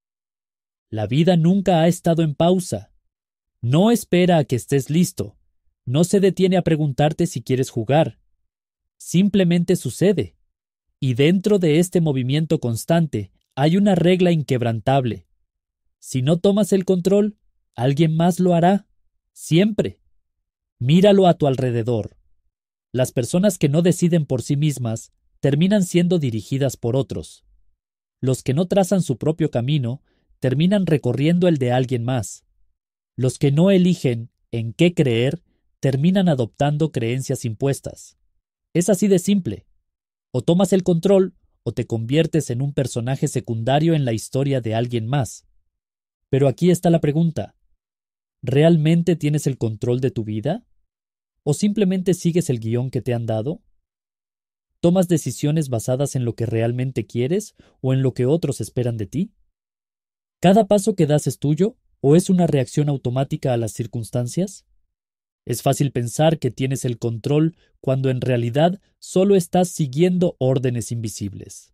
La vida nunca ha estado en pausa. No espera a que estés listo. No se detiene a preguntarte si quieres jugar. Simplemente sucede. Y dentro de este movimiento constante hay una regla inquebrantable. Si no tomas el control, alguien más lo hará. Siempre. Míralo a tu alrededor. Las personas que no deciden por sí mismas terminan siendo dirigidas por otros. Los que no trazan su propio camino terminan recorriendo el de alguien más. Los que no eligen en qué creer terminan adoptando creencias impuestas. Es así de simple. O tomas el control o te conviertes en un personaje secundario en la historia de alguien más. Pero aquí está la pregunta. ¿Realmente tienes el control de tu vida? ¿O simplemente sigues el guión que te han dado? ¿Tomas decisiones basadas en lo que realmente quieres o en lo que otros esperan de ti? ¿Cada paso que das es tuyo o es una reacción automática a las circunstancias? Es fácil pensar que tienes el control cuando en realidad solo estás siguiendo órdenes invisibles.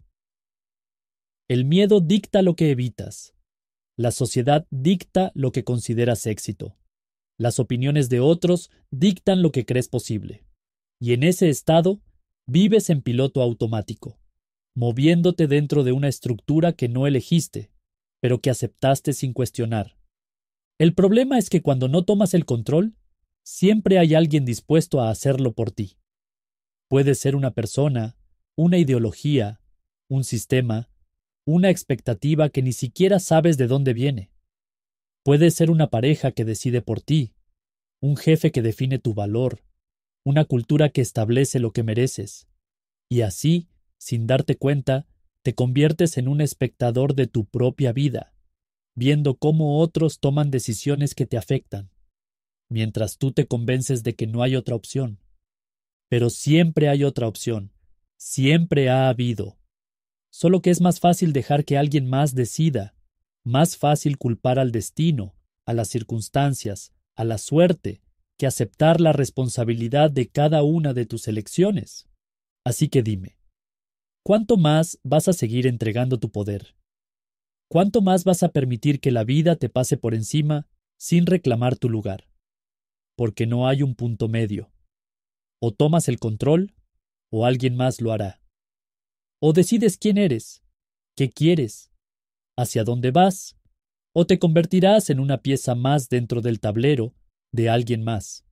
El miedo dicta lo que evitas. La sociedad dicta lo que consideras éxito. Las opiniones de otros dictan lo que crees posible. Y en ese estado, vives en piloto automático, moviéndote dentro de una estructura que no elegiste, pero que aceptaste sin cuestionar. El problema es que cuando no tomas el control, siempre hay alguien dispuesto a hacerlo por ti. Puede ser una persona, una ideología, un sistema, una expectativa que ni siquiera sabes de dónde viene. Puede ser una pareja que decide por ti, un jefe que define tu valor, una cultura que establece lo que mereces. Y así, sin darte cuenta, te conviertes en un espectador de tu propia vida, viendo cómo otros toman decisiones que te afectan, mientras tú te convences de que no hay otra opción. Pero siempre hay otra opción, siempre ha habido. Solo que es más fácil dejar que alguien más decida, más fácil culpar al destino, a las circunstancias, a la suerte, que aceptar la responsabilidad de cada una de tus elecciones. Así que dime, ¿cuánto más vas a seguir entregando tu poder? ¿Cuánto más vas a permitir que la vida te pase por encima sin reclamar tu lugar? Porque no hay un punto medio. O tomas el control, o alguien más lo hará. O decides quién eres, qué quieres, hacia dónde vas, o te convertirás en una pieza más dentro del tablero de alguien más.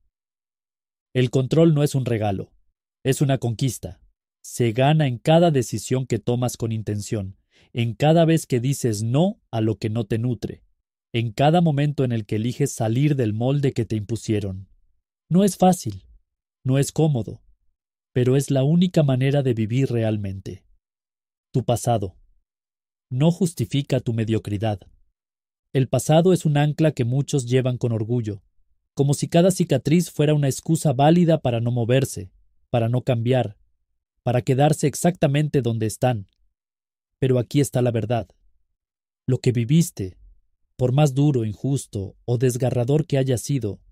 El control no es un regalo, es una conquista. Se gana en cada decisión que tomas con intención, en cada vez que dices no a lo que no te nutre, en cada momento en el que eliges salir del molde que te impusieron. No es fácil, no es cómodo, pero es la única manera de vivir realmente. Tu pasado no justifica tu mediocridad. El pasado es un ancla que muchos llevan con orgullo, como si cada cicatriz fuera una excusa válida para no moverse, para no cambiar, para quedarse exactamente donde están. Pero aquí está la verdad. Lo que viviste, por más duro, injusto o desgarrador que haya sido,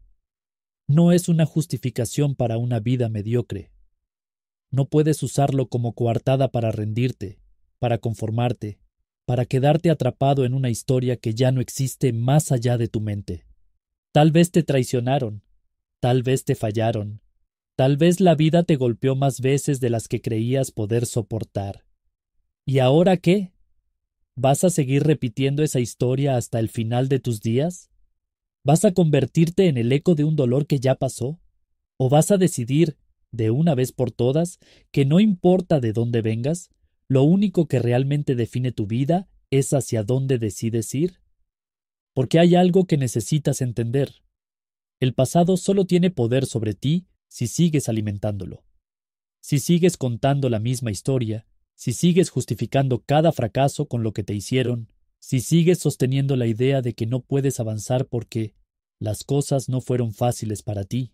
no es una justificación para una vida mediocre. No puedes usarlo como coartada para rendirte, para conformarte, para quedarte atrapado en una historia que ya no existe más allá de tu mente. Tal vez te traicionaron, tal vez te fallaron, tal vez la vida te golpeó más veces de las que creías poder soportar. ¿Y ahora qué? ¿Vas a seguir repitiendo esa historia hasta el final de tus días? ¿Vas a convertirte en el eco de un dolor que ya pasó? ¿O vas a decidir, de una vez por todas, que no importa de dónde vengas, lo único que realmente define tu vida es hacia dónde decides ir? Porque hay algo que necesitas entender. El pasado solo tiene poder sobre ti si sigues alimentándolo. Si sigues contando la misma historia, si sigues justificando cada fracaso con lo que te hicieron, si sigues sosteniendo la idea de que no puedes avanzar porque las cosas no fueron fáciles para ti.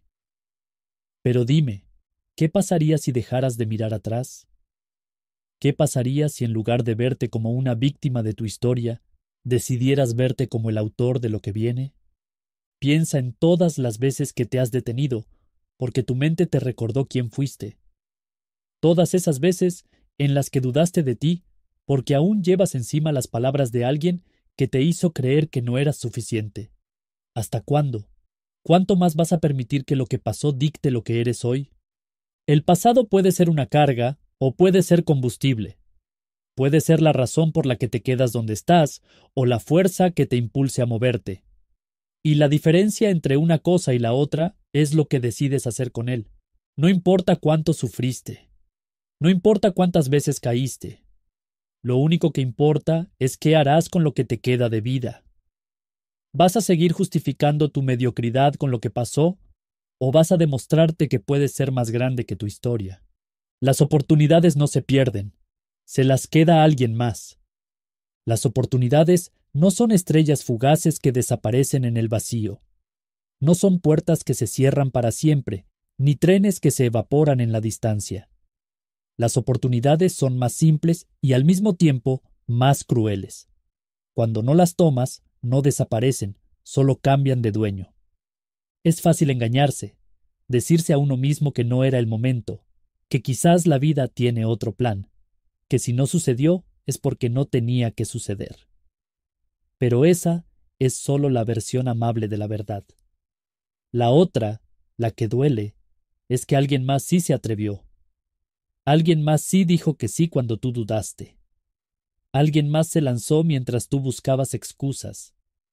Pero dime, ¿qué pasaría si dejaras de mirar atrás? ¿Qué pasaría si en lugar de verte como una víctima de tu historia, decidieras verte como el autor de lo que viene? Piensa en todas las veces que te has detenido, porque tu mente te recordó quién fuiste. Todas esas veces en las que dudaste de ti, porque aún llevas encima las palabras de alguien que te hizo creer que no eras suficiente. ¿Hasta cuándo? ¿Cuánto más vas a permitir que lo que pasó dicte lo que eres hoy? El pasado puede ser una carga o puede ser combustible. Puede ser la razón por la que te quedas donde estás o la fuerza que te impulse a moverte. Y la diferencia entre una cosa y la otra es lo que decides hacer con él. No importa cuánto sufriste. No importa cuántas veces caíste. Lo único que importa es qué harás con lo que te queda de vida. ¿Vas a seguir justificando tu mediocridad con lo que pasó? ¿O vas a demostrarte que puedes ser más grande que tu historia? Las oportunidades no se pierden, se las queda alguien más. Las oportunidades no son estrellas fugaces que desaparecen en el vacío. No son puertas que se cierran para siempre, ni trenes que se evaporan en la distancia. Las oportunidades son más simples y al mismo tiempo más crueles. Cuando no las tomas, no desaparecen, solo cambian de dueño. Es fácil engañarse, decirse a uno mismo que no era el momento, que quizás la vida tiene otro plan, que si no sucedió es porque no tenía que suceder. Pero esa es solo la versión amable de la verdad. La otra, la que duele, es que alguien más sí se atrevió. Alguien más sí dijo que sí cuando tú dudaste. Alguien más se lanzó mientras tú buscabas excusas.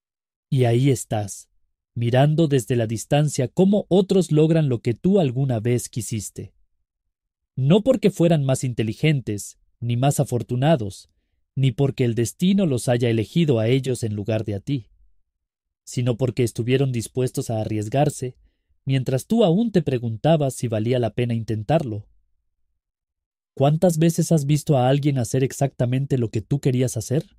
Y ahí estás, mirando desde la distancia cómo otros logran lo que tú alguna vez quisiste. No porque fueran más inteligentes, ni más afortunados, ni porque el destino los haya elegido a ellos en lugar de a ti, sino porque estuvieron dispuestos a arriesgarse, mientras tú aún te preguntabas si valía la pena intentarlo. ¿Cuántas veces has visto a alguien hacer exactamente lo que tú querías hacer?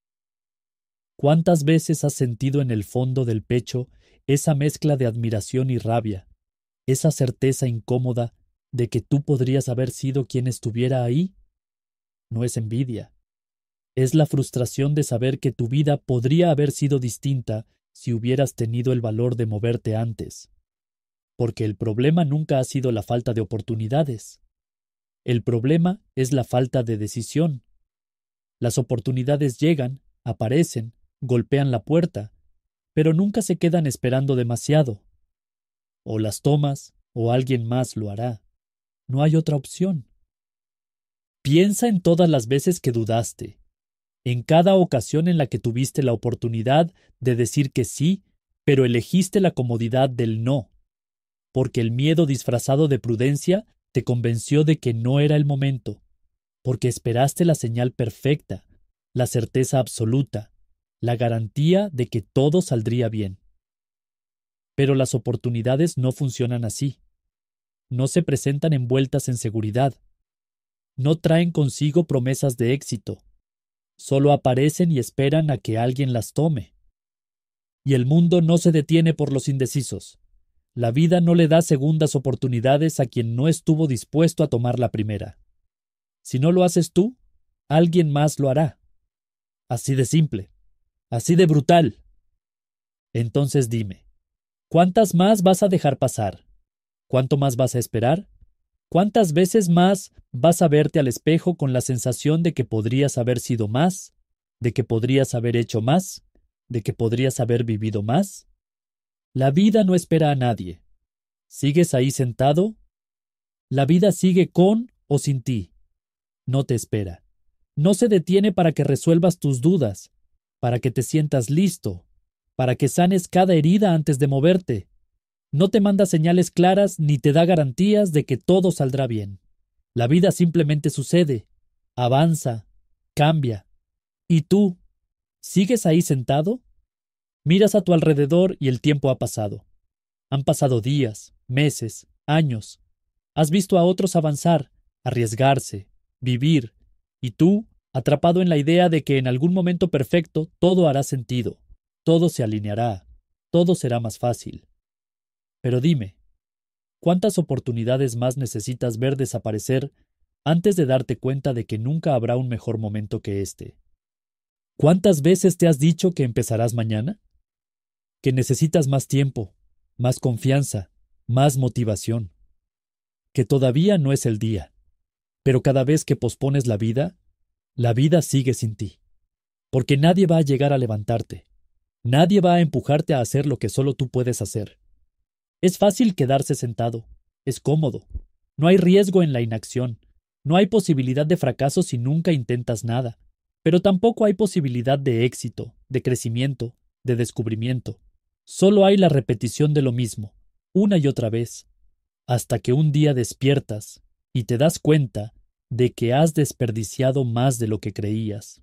¿Cuántas veces has sentido en el fondo del pecho esa mezcla de admiración y rabia, esa certeza incómoda de que tú podrías haber sido quien estuviera ahí? No es envidia. Es la frustración de saber que tu vida podría haber sido distinta si hubieras tenido el valor de moverte antes. Porque el problema nunca ha sido la falta de oportunidades. El problema es la falta de decisión. Las oportunidades llegan, aparecen, golpean la puerta, pero nunca se quedan esperando demasiado. O las tomas, o alguien más lo hará. No hay otra opción. Piensa en todas las veces que dudaste, en cada ocasión en la que tuviste la oportunidad de decir que sí, pero elegiste la comodidad del no, porque el miedo disfrazado de prudencia te convenció de que no era el momento, porque esperaste la señal perfecta, la certeza absoluta, la garantía de que todo saldría bien. Pero las oportunidades no funcionan así. No se presentan envueltas en seguridad. No traen consigo promesas de éxito. Solo aparecen y esperan a que alguien las tome. Y el mundo no se detiene por los indecisos. La vida no le da segundas oportunidades a quien no estuvo dispuesto a tomar la primera. Si no lo haces tú, alguien más lo hará. Así de simple, así de brutal. Entonces dime, ¿cuántas más vas a dejar pasar? ¿Cuánto más vas a esperar? ¿Cuántas veces más vas a verte al espejo con la sensación de que podrías haber sido más, de que podrías haber hecho más, de que podrías haber vivido más? La vida no espera a nadie. ¿Sigues ahí sentado? La vida sigue con o sin ti. No te espera. No se detiene para que resuelvas tus dudas, para que te sientas listo, para que sanes cada herida antes de moverte. No te manda señales claras ni te da garantías de que todo saldrá bien. La vida simplemente sucede, avanza, cambia. ¿Y tú? ¿Sigues ahí sentado? Miras a tu alrededor y el tiempo ha pasado. Han pasado días, meses, años. Has visto a otros avanzar, arriesgarse, vivir, y tú, atrapado en la idea de que en algún momento perfecto todo hará sentido, todo se alineará, todo será más fácil. Pero dime, ¿cuántas oportunidades más necesitas ver desaparecer antes de darte cuenta de que nunca habrá un mejor momento que este? ¿Cuántas veces te has dicho que empezarás mañana? Que necesitas más tiempo, más confianza, más motivación, que todavía no es el día, pero cada vez que pospones la vida sigue sin ti, porque nadie va a llegar a levantarte, nadie va a empujarte a hacer lo que solo tú puedes hacer. Es fácil quedarse sentado, es cómodo, no hay riesgo en la inacción, no hay posibilidad de fracaso si nunca intentas nada, pero tampoco hay posibilidad de éxito, de crecimiento, de descubrimiento. Solo hay la repetición de lo mismo, una y otra vez, hasta que un día despiertas y te das cuenta de que has desperdiciado más de lo que creías.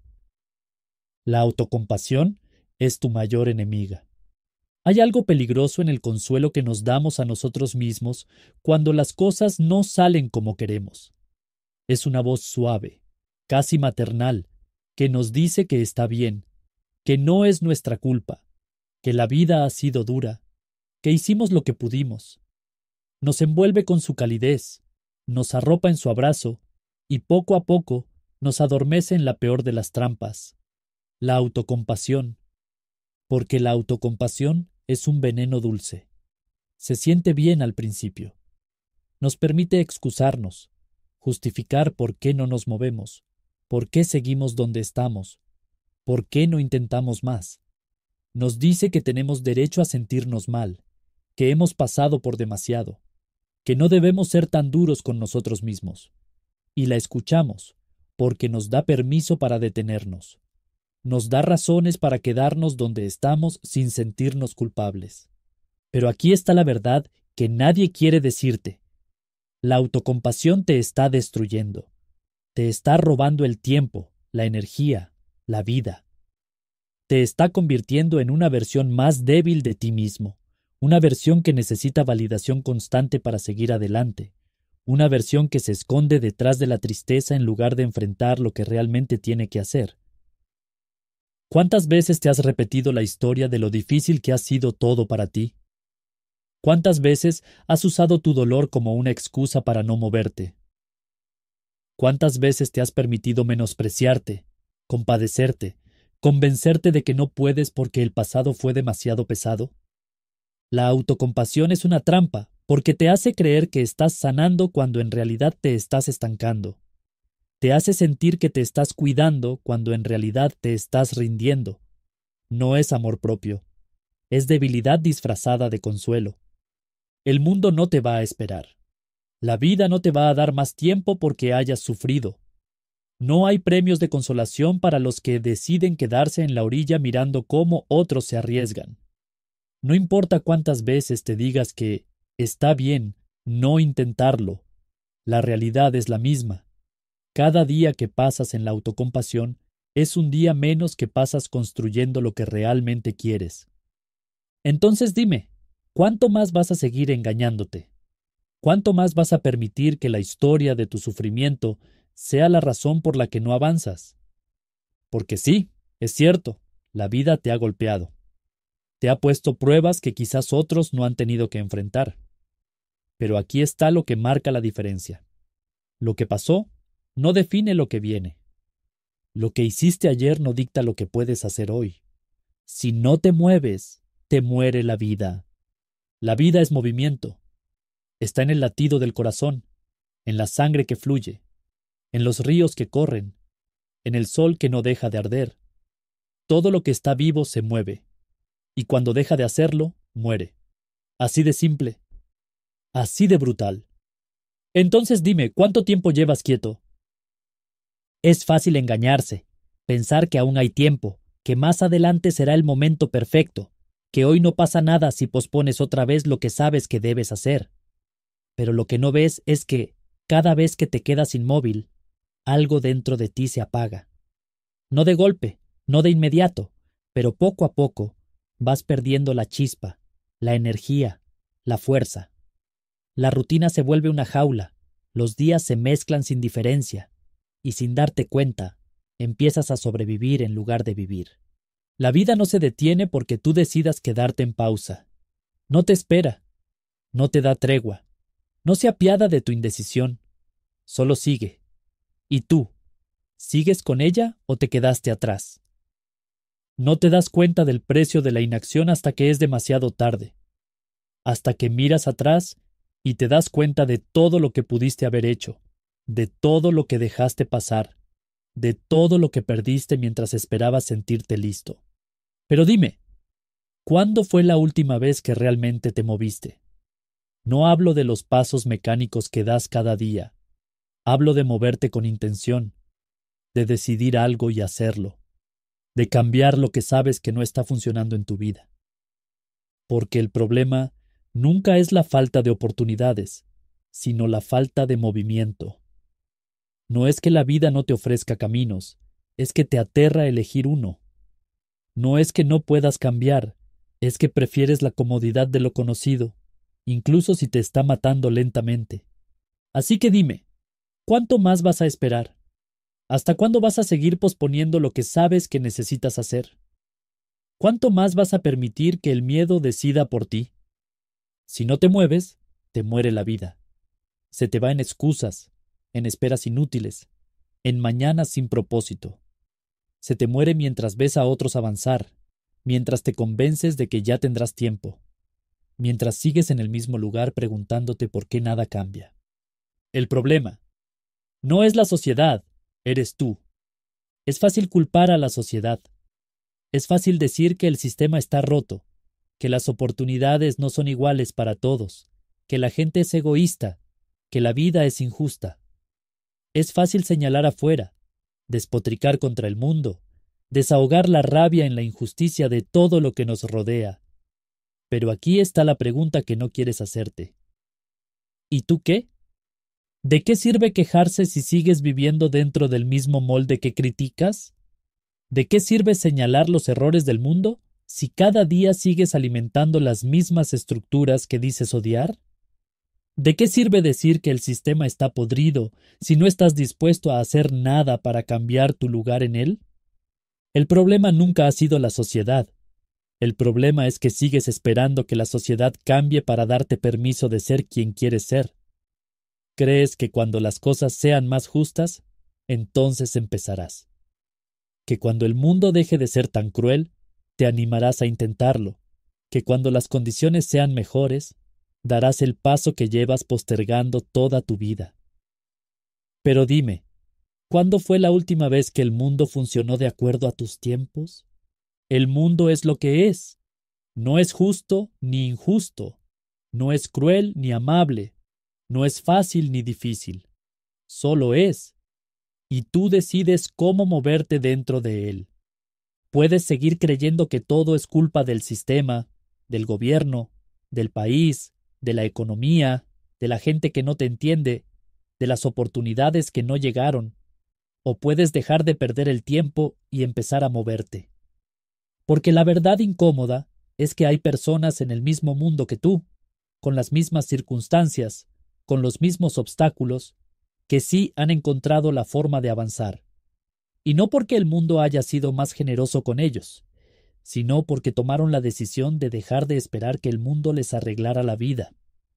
La autocompasión es tu mayor enemiga. Hay algo peligroso en el consuelo que nos damos a nosotros mismos cuando las cosas no salen como queremos. Es una voz suave, casi maternal, que nos dice que está bien, que no es nuestra culpa, que la vida ha sido dura, que hicimos lo que pudimos. Nos envuelve con su calidez, nos arropa en su abrazo y poco a poco nos adormece en la peor de las trampas, la autocompasión, porque la autocompasión es un veneno dulce. Se siente bien al principio. Nos permite excusarnos, justificar por qué no nos movemos, por qué seguimos donde estamos, por qué no intentamos más. Nos dice que tenemos derecho a sentirnos mal, que hemos pasado por demasiado, que no debemos ser tan duros con nosotros mismos. Y la escuchamos, porque nos da permiso para detenernos. Nos da razones para quedarnos donde estamos sin sentirnos culpables. Pero aquí está la verdad que nadie quiere decirte. La autocompasión te está destruyendo. Te está robando el tiempo, la energía, la vida. Te está convirtiendo en una versión más débil de ti mismo, una versión que necesita validación constante para seguir adelante, una versión que se esconde detrás de la tristeza en lugar de enfrentar lo que realmente tiene que hacer. ¿Cuántas veces te has repetido la historia de lo difícil que ha sido todo para ti? ¿Cuántas veces has usado tu dolor como una excusa para no moverte? ¿Cuántas veces te has permitido menospreciarte, compadecerte, convencerte de que no puedes porque el pasado fue demasiado pesado? La autocompasión es una trampa porque te hace creer que estás sanando cuando en realidad te estás estancando. Te hace sentir que te estás cuidando cuando en realidad te estás rindiendo. No es amor propio, es debilidad disfrazada de consuelo. El mundo no te va a esperar. La vida no te va a dar más tiempo porque hayas sufrido. No hay premios de consolación para los que deciden quedarse en la orilla mirando cómo otros se arriesgan. No importa cuántas veces te digas que está bien no intentarlo, la realidad es la misma. Cada día que pasas en la autocompasión es un día menos que pasas construyendo lo que realmente quieres. Entonces dime, ¿cuánto más vas a seguir engañándote? ¿Cuánto más vas a permitir que la historia de tu sufrimiento sea la razón por la que no avanzas? Porque sí, es cierto, la vida te ha golpeado. Te ha puesto pruebas que quizás otros no han tenido que enfrentar. Pero aquí está lo que marca la diferencia. Lo que pasó no define lo que viene. Lo que hiciste ayer no dicta lo que puedes hacer hoy. Si no te mueves, te muere la vida. La vida es movimiento. Está en el latido del corazón, en la sangre que fluye, en los ríos que corren, en el sol que no deja de arder. Todo lo que está vivo se mueve, y cuando deja de hacerlo, muere. Así de simple, así de brutal. Entonces dime, ¿cuánto tiempo llevas quieto? Es fácil engañarse, pensar que aún hay tiempo, que más adelante será el momento perfecto, que hoy no pasa nada si pospones otra vez lo que sabes que debes hacer. Pero lo que no ves es que, cada vez que te quedas inmóvil, algo dentro de ti se apaga. No de golpe, no de inmediato, pero poco a poco vas perdiendo la chispa, la energía, la fuerza. La rutina se vuelve una jaula, los días se mezclan sin diferencia, y sin darte cuenta, empiezas a sobrevivir en lugar de vivir. La vida no se detiene porque tú decidas quedarte en pausa. No te espera, no te da tregua, no se apiada de tu indecisión, solo sigue. ¿Y tú? ¿Sigues con ella o te quedaste atrás? No te das cuenta del precio de la inacción hasta que es demasiado tarde, hasta que miras atrás y te das cuenta de todo lo que pudiste haber hecho, de todo lo que dejaste pasar, de todo lo que perdiste mientras esperabas sentirte listo. Pero dime, ¿cuándo fue la última vez que realmente te moviste? No hablo de los pasos mecánicos que das cada día, hablo de moverte con intención, de decidir algo y hacerlo, de cambiar lo que sabes que no está funcionando en tu vida. Porque el problema nunca es la falta de oportunidades, sino la falta de movimiento. No es que la vida no te ofrezca caminos, es que te aterra elegir uno. No es que no puedas cambiar, es que prefieres la comodidad de lo conocido, incluso si te está matando lentamente. Así que dime, ¿cuánto más vas a esperar? ¿Hasta cuándo vas a seguir posponiendo lo que sabes que necesitas hacer? ¿Cuánto más vas a permitir que el miedo decida por ti? Si no te mueves, te muere la vida. Se te va en excusas, en esperas inútiles, en mañanas sin propósito. Se te muere mientras ves a otros avanzar, mientras te convences de que ya tendrás tiempo, mientras sigues en el mismo lugar preguntándote por qué nada cambia. El problema no es la sociedad, eres tú. Es fácil culpar a la sociedad. Es fácil decir que el sistema está roto, que las oportunidades no son iguales para todos, que la gente es egoísta, que la vida es injusta. Es fácil señalar afuera, despotricar contra el mundo, desahogar la rabia en la injusticia de todo lo que nos rodea. Pero aquí está la pregunta que no quieres hacerte. ¿Y tú qué? ¿De qué sirve quejarse si sigues viviendo dentro del mismo molde que criticas? ¿De qué sirve señalar los errores del mundo si cada día sigues alimentando las mismas estructuras que dices odiar? ¿De qué sirve decir que el sistema está podrido si no estás dispuesto a hacer nada para cambiar tu lugar en él? El problema nunca ha sido la sociedad. El problema es que sigues esperando que la sociedad cambie para darte permiso de ser quien quieres ser. Crees que cuando las cosas sean más justas, entonces empezarás. Que cuando el mundo deje de ser tan cruel, te animarás a intentarlo. Que cuando las condiciones sean mejores, darás el paso que llevas postergando toda tu vida. Pero dime, ¿cuándo fue la última vez que el mundo funcionó de acuerdo a tus tiempos? El mundo es lo que es. No es justo ni injusto. No es cruel ni amable. No es fácil ni difícil. Solo es. Y tú decides cómo moverte dentro de él. Puedes seguir creyendo que todo es culpa del sistema, del gobierno, del país, de la economía, de la gente que no te entiende, de las oportunidades que no llegaron, o puedes dejar de perder el tiempo y empezar a moverte. Porque la verdad incómoda es que hay personas en el mismo mundo que tú, con las mismas circunstancias, con los mismos obstáculos, que sí han encontrado la forma de avanzar. Y no porque el mundo haya sido más generoso con ellos, sino porque tomaron la decisión de dejar de esperar que el mundo les arreglara la vida.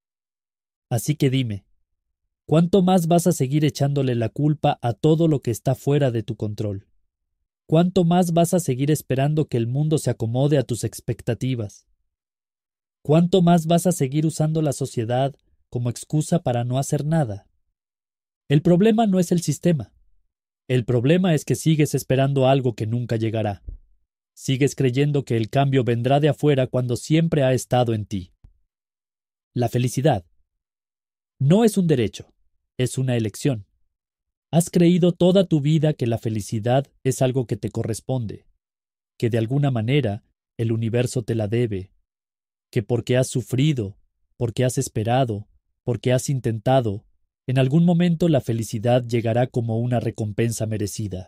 Así que dime, ¿cuánto más vas a seguir echándole la culpa a todo lo que está fuera de tu control? ¿Cuánto más vas a seguir esperando que el mundo se acomode a tus expectativas? ¿Cuánto más vas a seguir usando la sociedad como excusa para no hacer nada? El problema no es el sistema. El problema es que sigues esperando algo que nunca llegará. Sigues creyendo que el cambio vendrá de afuera cuando siempre ha estado en ti. La felicidad no es un derecho, es una elección. Has creído toda tu vida que la felicidad es algo que te corresponde, que de alguna manera el universo te la debe, que porque has sufrido, porque has esperado, porque has intentado, en algún momento la felicidad llegará como una recompensa merecida.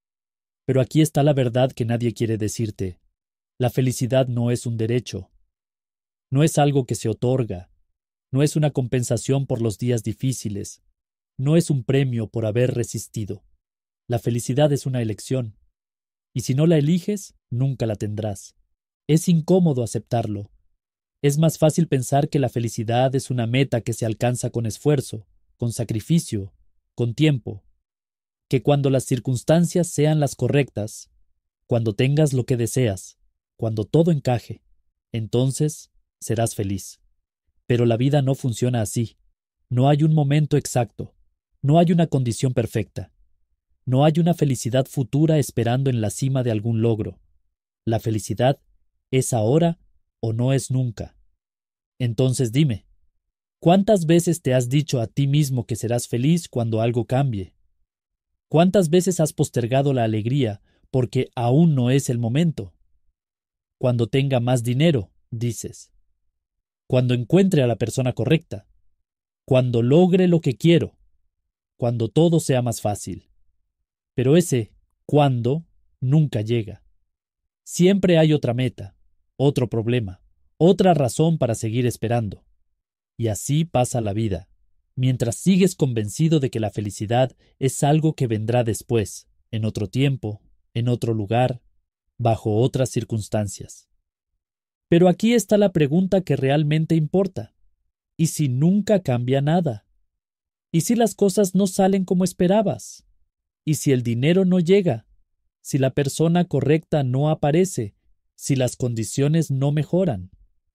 Pero aquí está la verdad que nadie quiere decirte. La felicidad no es un derecho, no es algo que se otorga, no es una compensación por los días difíciles, no es un premio por haber resistido. La felicidad es una elección, y si no la eliges, nunca la tendrás. Es incómodo aceptarlo. Es más fácil pensar que la felicidad es una meta que se alcanza con esfuerzo, con sacrificio, con tiempo, que cuando las circunstancias sean las correctas, cuando tengas lo que deseas, cuando todo encaje, entonces serás feliz. Pero la vida no funciona así. No hay un momento exacto, no hay una condición perfecta, no hay una felicidad futura esperando en la cima de algún logro. La felicidad es ahora o no es nunca. Entonces dime, ¿cuántas veces te has dicho a ti mismo que serás feliz cuando algo cambie? ¿Cuántas veces has postergado la alegría porque aún no es el momento? Cuando tenga más dinero, dices. Cuando encuentre a la persona correcta. Cuando logre lo que quiero. Cuando todo sea más fácil. Pero ese cuando nunca llega. Siempre hay otra meta, otro problema, otra razón para seguir esperando. Y así pasa la vida, mientras sigues convencido de que la felicidad es algo que vendrá después, en otro tiempo, en otro lugar, bajo otras circunstancias. Pero aquí está la pregunta que realmente importa. ¿Y si nunca cambia nada? ¿Y si las cosas no salen como esperabas? ¿Y si el dinero no llega? ¿Si la persona correcta no aparece? ¿Si las condiciones no mejoran?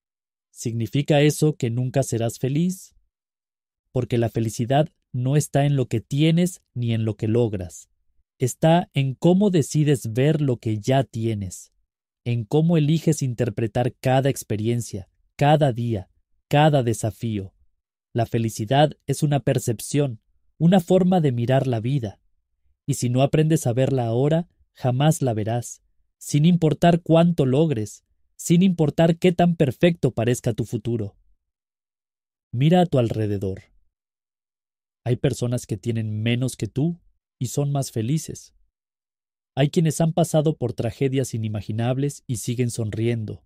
¿Significa eso que nunca serás feliz? Porque la felicidad no está en lo que tienes ni en lo que logras. Está en cómo decides ver lo que ya tienes, en cómo eliges interpretar cada experiencia, cada día, cada desafío. La felicidad es una percepción, una forma de mirar la vida. Y si no aprendes a verla ahora, jamás la verás, sin importar cuánto logres, sin importar qué tan perfecto parezca tu futuro. Mira a tu alrededor. Hay personas que tienen menos que tú y son más felices. Hay quienes han pasado por tragedias inimaginables y siguen sonriendo.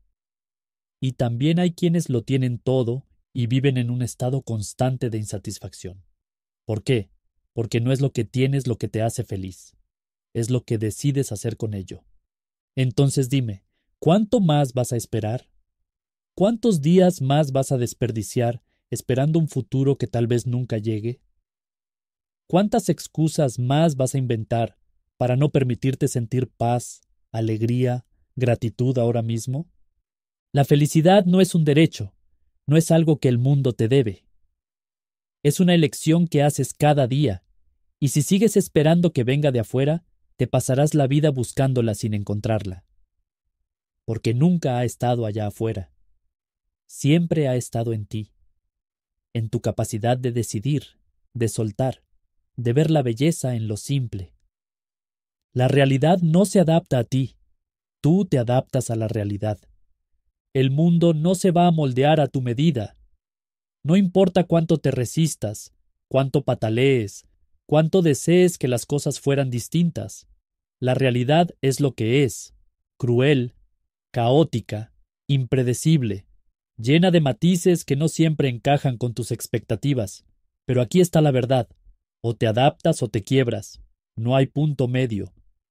Y también hay quienes lo tienen todo y viven en un estado constante de insatisfacción. ¿Por qué? Porque no es lo que tienes lo que te hace feliz, es lo que decides hacer con ello. Entonces dime, ¿cuánto más vas a esperar? ¿Cuántos días más vas a desperdiciar esperando un futuro que tal vez nunca llegue? ¿Cuántas excusas más vas a inventar para no permitirte sentir paz, alegría, gratitud ahora mismo? La felicidad no es un derecho, no es algo que el mundo te debe. Es una elección que haces cada día, y si sigues esperando que venga de afuera, te pasarás la vida buscándola sin encontrarla. Porque nunca ha estado allá afuera. Siempre ha estado en ti, en tu capacidad de decidir, de soltar, de ver la belleza en lo simple. La realidad no se adapta a ti, tú te adaptas a la realidad. El mundo no se va a moldear a tu medida. No importa cuánto te resistas, cuánto patalees, cuánto desees que las cosas fueran distintas. La realidad es lo que es, cruel, caótica, impredecible, llena de matices que no siempre encajan con tus expectativas. Pero aquí está la verdad, o te adaptas o te quiebras, no hay punto medio.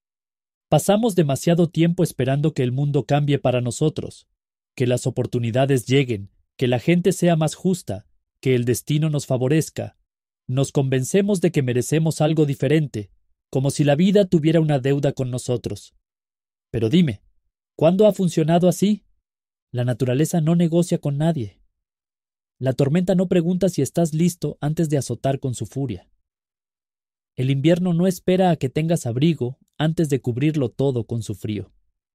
Pasamos demasiado tiempo esperando que el mundo cambie para nosotros, que las oportunidades lleguen, que la gente sea más justa, que el destino nos favorezca. Nos convencemos de que merecemos algo diferente, como si la vida tuviera una deuda con nosotros. Pero dime, ¿cuándo ha funcionado así? La naturaleza no negocia con nadie. La tormenta no pregunta si estás listo antes de azotar con su furia. El invierno no espera a que tengas abrigo antes de cubrirlo todo con su frío.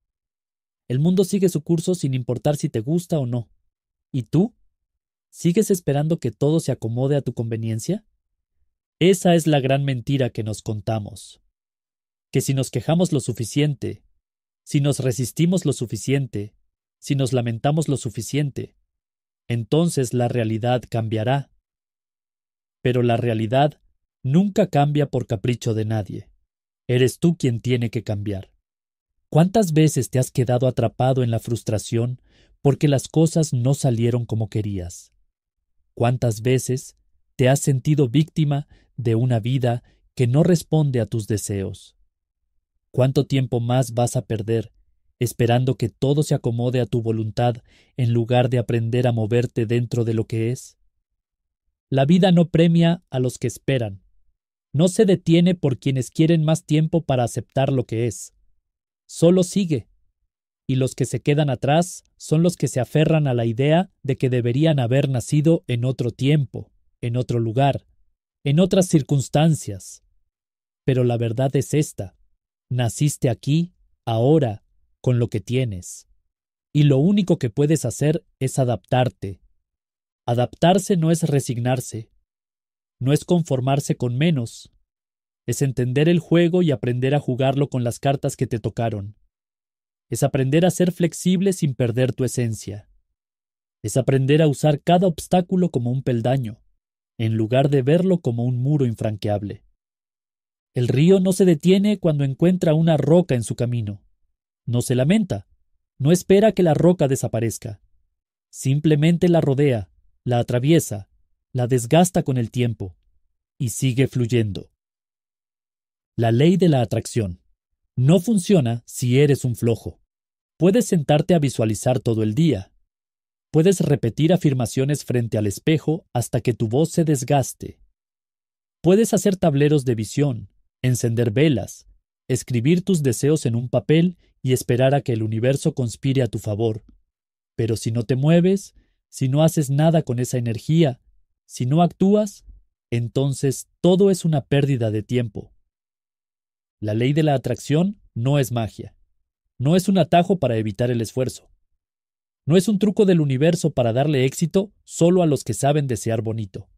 El mundo sigue su curso sin importar si te gusta o no. ¿Y tú? ¿Sigues esperando que todo se acomode a tu conveniencia? Esa es la gran mentira que nos contamos. Que si nos quejamos lo suficiente, si nos resistimos lo suficiente, si nos lamentamos lo suficiente, entonces la realidad cambiará. Pero la realidad nunca cambia por capricho de nadie. Eres tú quien tiene que cambiar. ¿Cuántas veces te has quedado atrapado en la frustración porque las cosas no salieron como querías? ¿Cuántas veces te has sentido víctima de una vida que no responde a tus deseos? ¿Cuánto tiempo más vas a perder esperando que todo se acomode a tu voluntad en lugar de aprender a moverte dentro de lo que es? La vida no premia a los que esperan. No se detiene por quienes quieren más tiempo para aceptar lo que es. Solo sigue. Y los que se quedan atrás son los que se aferran a la idea de que deberían haber nacido en otro tiempo, en otro lugar, en otras circunstancias. Pero la verdad es esta: naciste aquí, ahora, con lo que tienes. Y lo único que puedes hacer es adaptarte. Adaptarse no es resignarse, no es conformarse con menos, es entender el juego y aprender a jugarlo con las cartas que te tocaron. Es aprender a ser flexible sin perder tu esencia. Es aprender a usar cada obstáculo como un peldaño, en lugar de verlo como un muro infranqueable. El río no se detiene cuando encuentra una roca en su camino. No se lamenta, no espera que la roca desaparezca. Simplemente la rodea, la atraviesa, la desgasta con el tiempo, y sigue fluyendo. La ley de la atracción no funciona si eres un flojo. Puedes sentarte a visualizar todo el día. Puedes repetir afirmaciones frente al espejo hasta que tu voz se desgaste. Puedes hacer tableros de visión, encender velas, escribir tus deseos en un papel y esperar a que el universo conspire a tu favor. Pero si no te mueves, si no haces nada con esa energía, si no actúas, entonces todo es una pérdida de tiempo. La ley de la atracción no es magia. No es un atajo para evitar el esfuerzo. No es un truco del universo para darle éxito solo a los que saben desear bonito.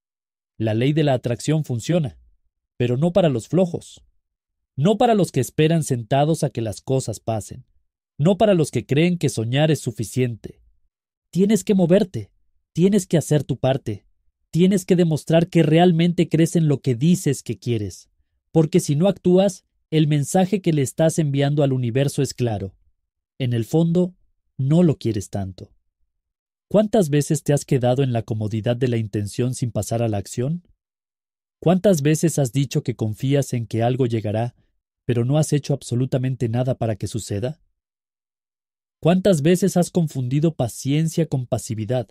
La ley de la atracción funciona, pero no para los flojos. No para los que esperan sentados a que las cosas pasen. No para los que creen que soñar es suficiente. Tienes que moverte. Tienes que hacer tu parte. Tienes que demostrar que realmente crees en lo que dices que quieres. Porque si no actúas, el mensaje que le estás enviando al universo es claro. En el fondo, no lo quieres tanto. ¿Cuántas veces te has quedado en la comodidad de la intención sin pasar a la acción? ¿Cuántas veces has dicho que confías en que algo llegará, pero no has hecho absolutamente nada para que suceda? ¿Cuántas veces has confundido paciencia con pasividad?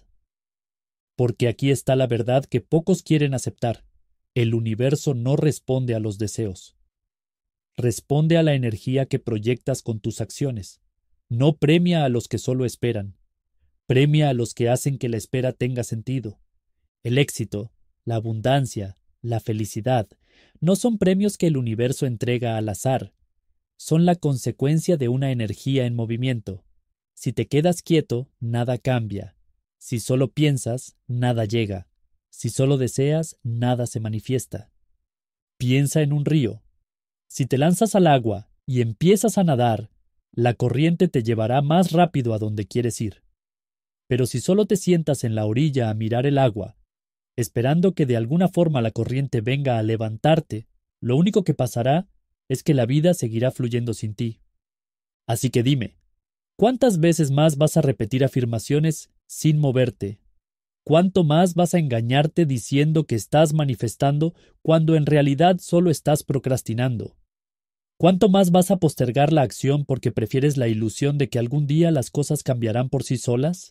Porque aquí está la verdad que pocos quieren aceptar. El universo no responde a los deseos. Responde a la energía que proyectas con tus acciones. No premia a los que solo esperan. Premia a los que hacen que la espera tenga sentido. El éxito, la abundancia, la felicidad, no son premios que el universo entrega al azar. Son la consecuencia de una energía en movimiento. Si te quedas quieto, nada cambia. Si solo piensas, nada llega. Si solo deseas, nada se manifiesta. Piensa en un río. Si te lanzas al agua y empiezas a nadar, la corriente te llevará más rápido a donde quieres ir. Pero si solo te sientas en la orilla a mirar el agua, esperando que de alguna forma la corriente venga a levantarte, lo único que pasará es que la vida seguirá fluyendo sin ti. Así que dime, ¿cuántas veces más vas a repetir afirmaciones sin moverte? ¿Cuánto más vas a engañarte diciendo que estás manifestando cuando en realidad solo estás procrastinando? ¿Cuánto más vas a postergar la acción porque prefieres la ilusión de que algún día las cosas cambiarán por sí solas?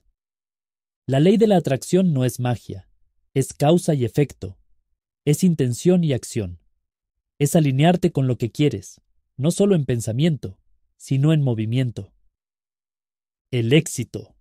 La ley de la atracción no es magia, es causa y efecto, es intención y acción. Es alinearte con lo que quieres, no solo en pensamiento, sino en movimiento. El éxito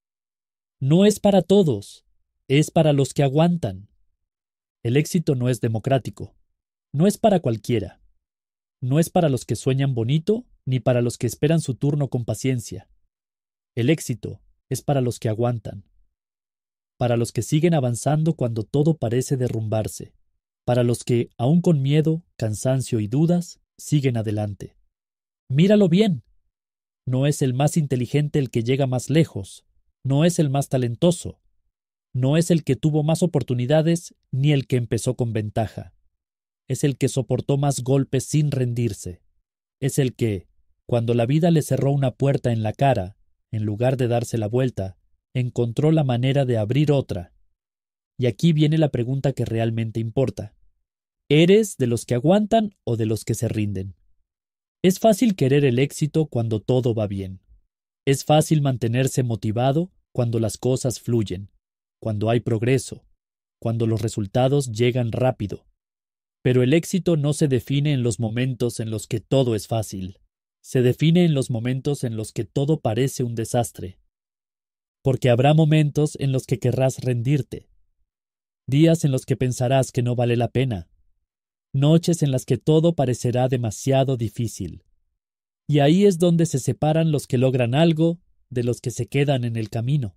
no es para todos, es para los que aguantan. El éxito no es democrático, no es para cualquiera. No es para los que sueñan bonito, ni para los que esperan su turno con paciencia. El éxito es para los que aguantan, para los que siguen avanzando cuando todo parece derrumbarse, para los que, aun con miedo, cansancio y dudas, siguen adelante. Míralo bien. No es el más inteligente el que llega más lejos, no es el más talentoso, no es el que tuvo más oportunidades ni el que empezó con ventaja. Es el que soportó más golpes sin rendirse. Es el que, cuando la vida le cerró una puerta en la cara, en lugar de darse la vuelta, encontró la manera de abrir otra. Y aquí viene la pregunta que realmente importa. ¿Eres de los que aguantan o de los que se rinden? Es fácil querer el éxito cuando todo va bien. Es fácil mantenerse motivado cuando las cosas fluyen, cuando hay progreso, cuando los resultados llegan rápido. Pero el éxito no se define en los momentos en los que todo es fácil. Se define en los momentos en los que todo parece un desastre. Porque habrá momentos en los que querrás rendirte. Días en los que pensarás que no vale la pena. Noches en las que todo parecerá demasiado difícil. Y ahí es donde se separan los que logran algo de los que se quedan en el camino.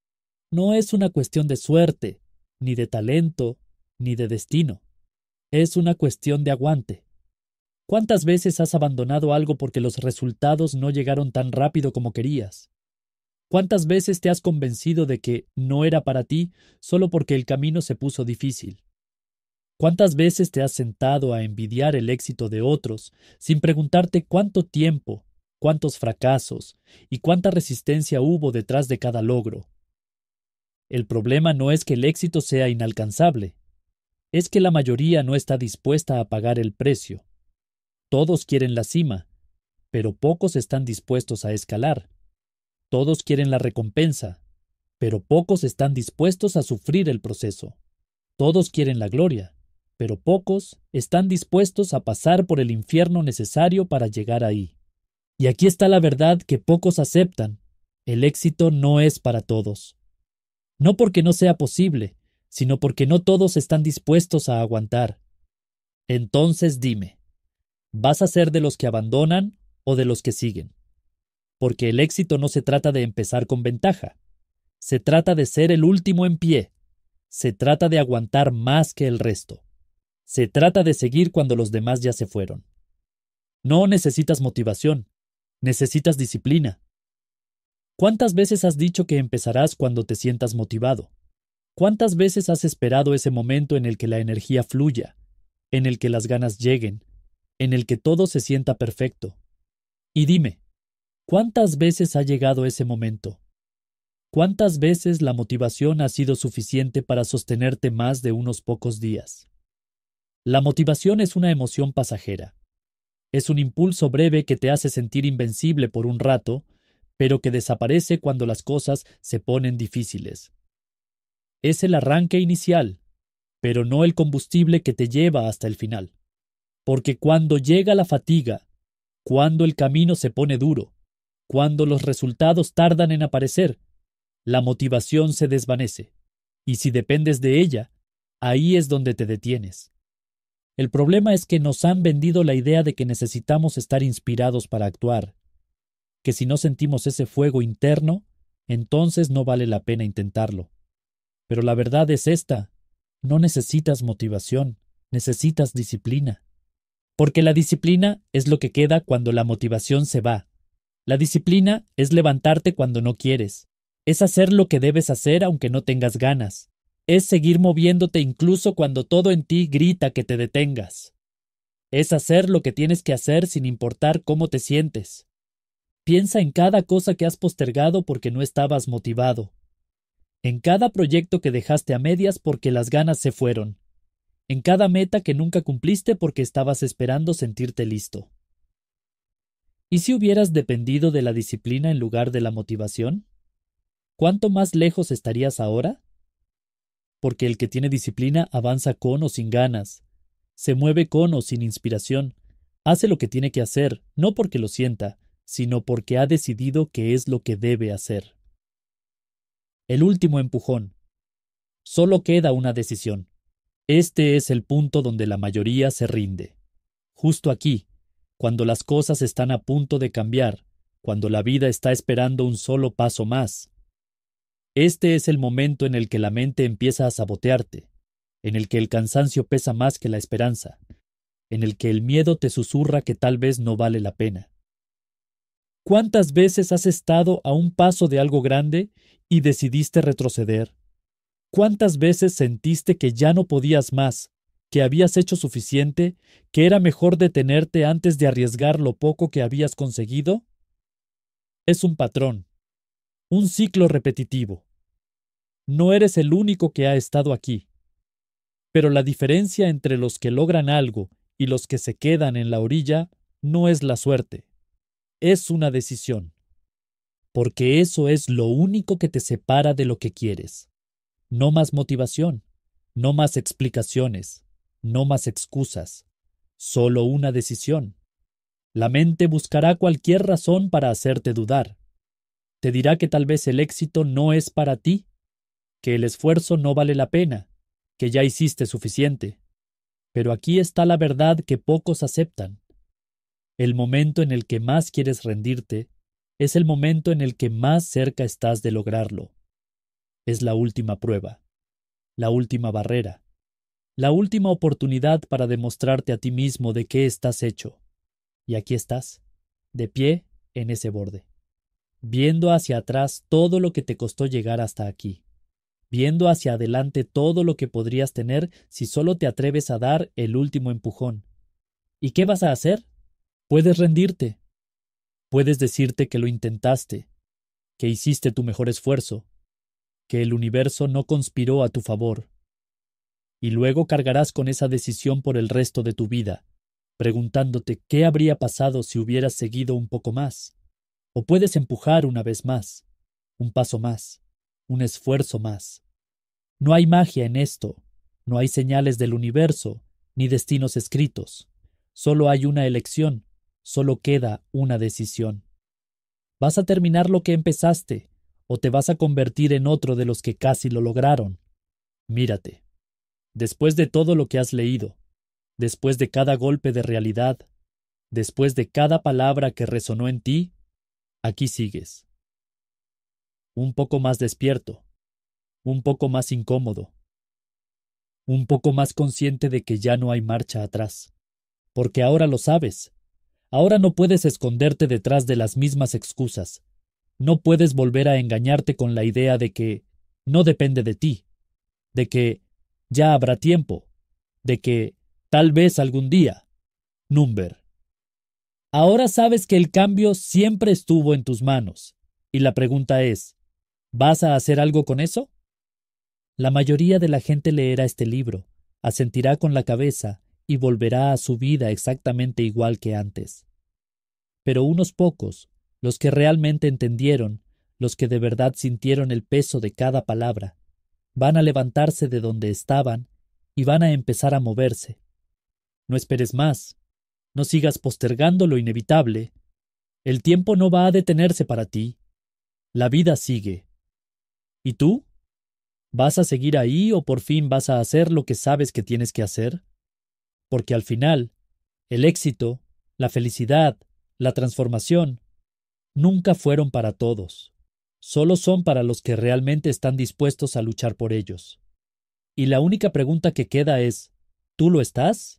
No es una cuestión de suerte, ni de talento, ni de destino. Es una cuestión de aguante. ¿Cuántas veces has abandonado algo porque los resultados no llegaron tan rápido como querías? ¿Cuántas veces te has convencido de que no era para ti solo porque el camino se puso difícil? ¿Cuántas veces te has sentado a envidiar el éxito de otros sin preguntarte cuánto tiempo, cuántos fracasos y cuánta resistencia hubo detrás de cada logro? El problema no es que el éxito sea inalcanzable, es que la mayoría no está dispuesta a pagar el precio. Todos quieren la cima, pero pocos están dispuestos a escalar. Todos quieren la recompensa, pero pocos están dispuestos a sufrir el proceso. Todos quieren la gloria, pero pocos están dispuestos a pasar por el infierno necesario para llegar ahí. Y aquí está la verdad que pocos aceptan. El éxito no es para todos. No porque no sea posible, sino porque no todos están dispuestos a aguantar. Entonces dime, ¿vas a ser de los que abandonan o de los que siguen? Porque el éxito no se trata de empezar con ventaja. Se trata de ser el último en pie. Se trata de aguantar más que el resto. Se trata de seguir cuando los demás ya se fueron. No necesitas motivación, necesitas disciplina. ¿Cuántas veces has dicho que empezarás cuando te sientas motivado? ¿Cuántas veces has esperado ese momento en el que la energía fluya, en el que las ganas lleguen, en el que todo se sienta perfecto? Y dime, ¿cuántas veces ha llegado ese momento? ¿Cuántas veces la motivación ha sido suficiente para sostenerte más de unos pocos días? La motivación es una emoción pasajera. Es un impulso breve que te hace sentir invencible por un rato, pero que desaparece cuando las cosas se ponen difíciles. Es el arranque inicial, pero no el combustible que te lleva hasta el final. Porque cuando llega la fatiga, cuando el camino se pone duro, cuando los resultados tardan en aparecer, la motivación se desvanece, y si dependes de ella, ahí es donde te detienes. El problema es que nos han vendido la idea de que necesitamos estar inspirados para actuar, que si no sentimos ese fuego interno, entonces no vale la pena intentarlo. Pero la verdad es esta, no necesitas motivación, necesitas disciplina. Porque la disciplina es lo que queda cuando la motivación se va. La disciplina es levantarte cuando no quieres. Es hacer lo que debes hacer aunque no tengas ganas. Es seguir moviéndote incluso cuando todo en ti grita que te detengas. Es hacer lo que tienes que hacer sin importar cómo te sientes. Piensa en cada cosa que has postergado porque no estabas motivado. En cada proyecto que dejaste a medias porque las ganas se fueron. En cada meta que nunca cumpliste porque estabas esperando sentirte listo. ¿Y si hubieras dependido de la disciplina en lugar de la motivación? ¿Cuánto más lejos estarías ahora? Porque el que tiene disciplina avanza con o sin ganas, se mueve con o sin inspiración, hace lo que tiene que hacer, no porque lo sienta, sino porque ha decidido que es lo que debe hacer. El último empujón. Solo queda una decisión. Este es el punto donde la mayoría se rinde. Justo aquí, cuando las cosas están a punto de cambiar, cuando la vida está esperando un solo paso más. Este es el momento en el que la mente empieza a sabotearte. en el que el cansancio pesa más que la esperanza, en el que el miedo te susurra que tal vez no vale la pena. ¿Cuántas veces has estado a un paso de algo grande y decidiste retroceder? ¿Cuántas veces sentiste que ya no podías más, que habías hecho suficiente, que era mejor detenerte antes de arriesgar lo poco que habías conseguido? Es un patrón, un ciclo repetitivo. No eres el único que ha estado aquí. Pero la diferencia entre los que logran algo y los que se quedan en la orilla no es la suerte, es una decisión. Porque eso es lo único que te separa de lo que quieres. No más motivación, no más explicaciones, no más excusas, solo una decisión. La mente buscará cualquier razón para hacerte dudar. Te dirá que tal vez el éxito no es para ti, que el esfuerzo no vale la pena, que ya hiciste suficiente. Pero aquí está la verdad que pocos aceptan. El momento en el que más quieres rendirte es el momento en el que más cerca estás de lograrlo. Es la última prueba, la última barrera, la última oportunidad para demostrarte a ti mismo de qué estás hecho. Y aquí estás, de pie en ese borde, viendo hacia atrás todo lo que te costó llegar hasta aquí, viendo hacia adelante todo lo que podrías tener si solo te atreves a dar el último empujón. ¿Y qué vas a hacer? Puedes rendirte. Puedes decirte que lo intentaste, que hiciste tu mejor esfuerzo, que el universo no conspiró a tu favor. Y luego cargarás con esa decisión por el resto de tu vida, preguntándote qué habría pasado si hubieras seguido un poco más. O puedes empujar una vez más, un paso más, un esfuerzo más. No hay magia en esto, no hay señales del universo, ni destinos escritos. Solo hay una elección, solo queda una decisión. ¿Vas a terminar lo que empezaste, o te vas a convertir en otro de los que casi lo lograron? Mírate. Después de todo lo que has leído, después de cada golpe de realidad, después de cada palabra que resonó en ti, aquí sigues. Un poco más despierto, un poco más incómodo, un poco más consciente de que ya no hay marcha atrás. Porque ahora lo sabes. Ahora no puedes esconderte detrás de las mismas excusas. No puedes volver a engañarte con la idea de que no depende de ti, de que ya habrá tiempo, de que tal vez algún día. Number. Ahora sabes que el cambio siempre estuvo en tus manos, y la pregunta es, ¿vas a hacer algo con eso? La mayoría de la gente leerá este libro, asentirá con la cabeza y volverá a su vida exactamente igual que antes. Pero unos pocos, los que realmente entendieron, los que de verdad sintieron el peso de cada palabra, van a levantarse de donde estaban y van a empezar a moverse. No esperes más, no sigas postergando lo inevitable. El tiempo no va a detenerse para ti. La vida sigue. ¿Y tú? ¿Vas a seguir ahí o por fin vas a hacer lo que sabes que tienes que hacer? Porque al final, el éxito, la felicidad, la transformación, nunca fueron para todos. Solo son para los que realmente están dispuestos a luchar por ellos. Y la única pregunta que queda es, ¿tú lo estás?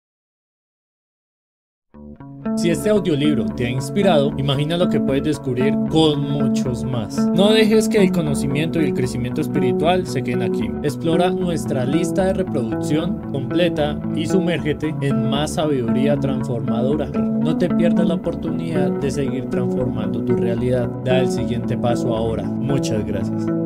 Si este audiolibro te ha inspirado, imagina lo que puedes descubrir con muchos más. No dejes que el conocimiento y el crecimiento espiritual se queden aquí. Explora nuestra lista de reproducción completa y sumérgete en más sabiduría transformadora. No te pierdas la oportunidad de seguir transformando tu realidad. Da el siguiente paso ahora. Muchas gracias.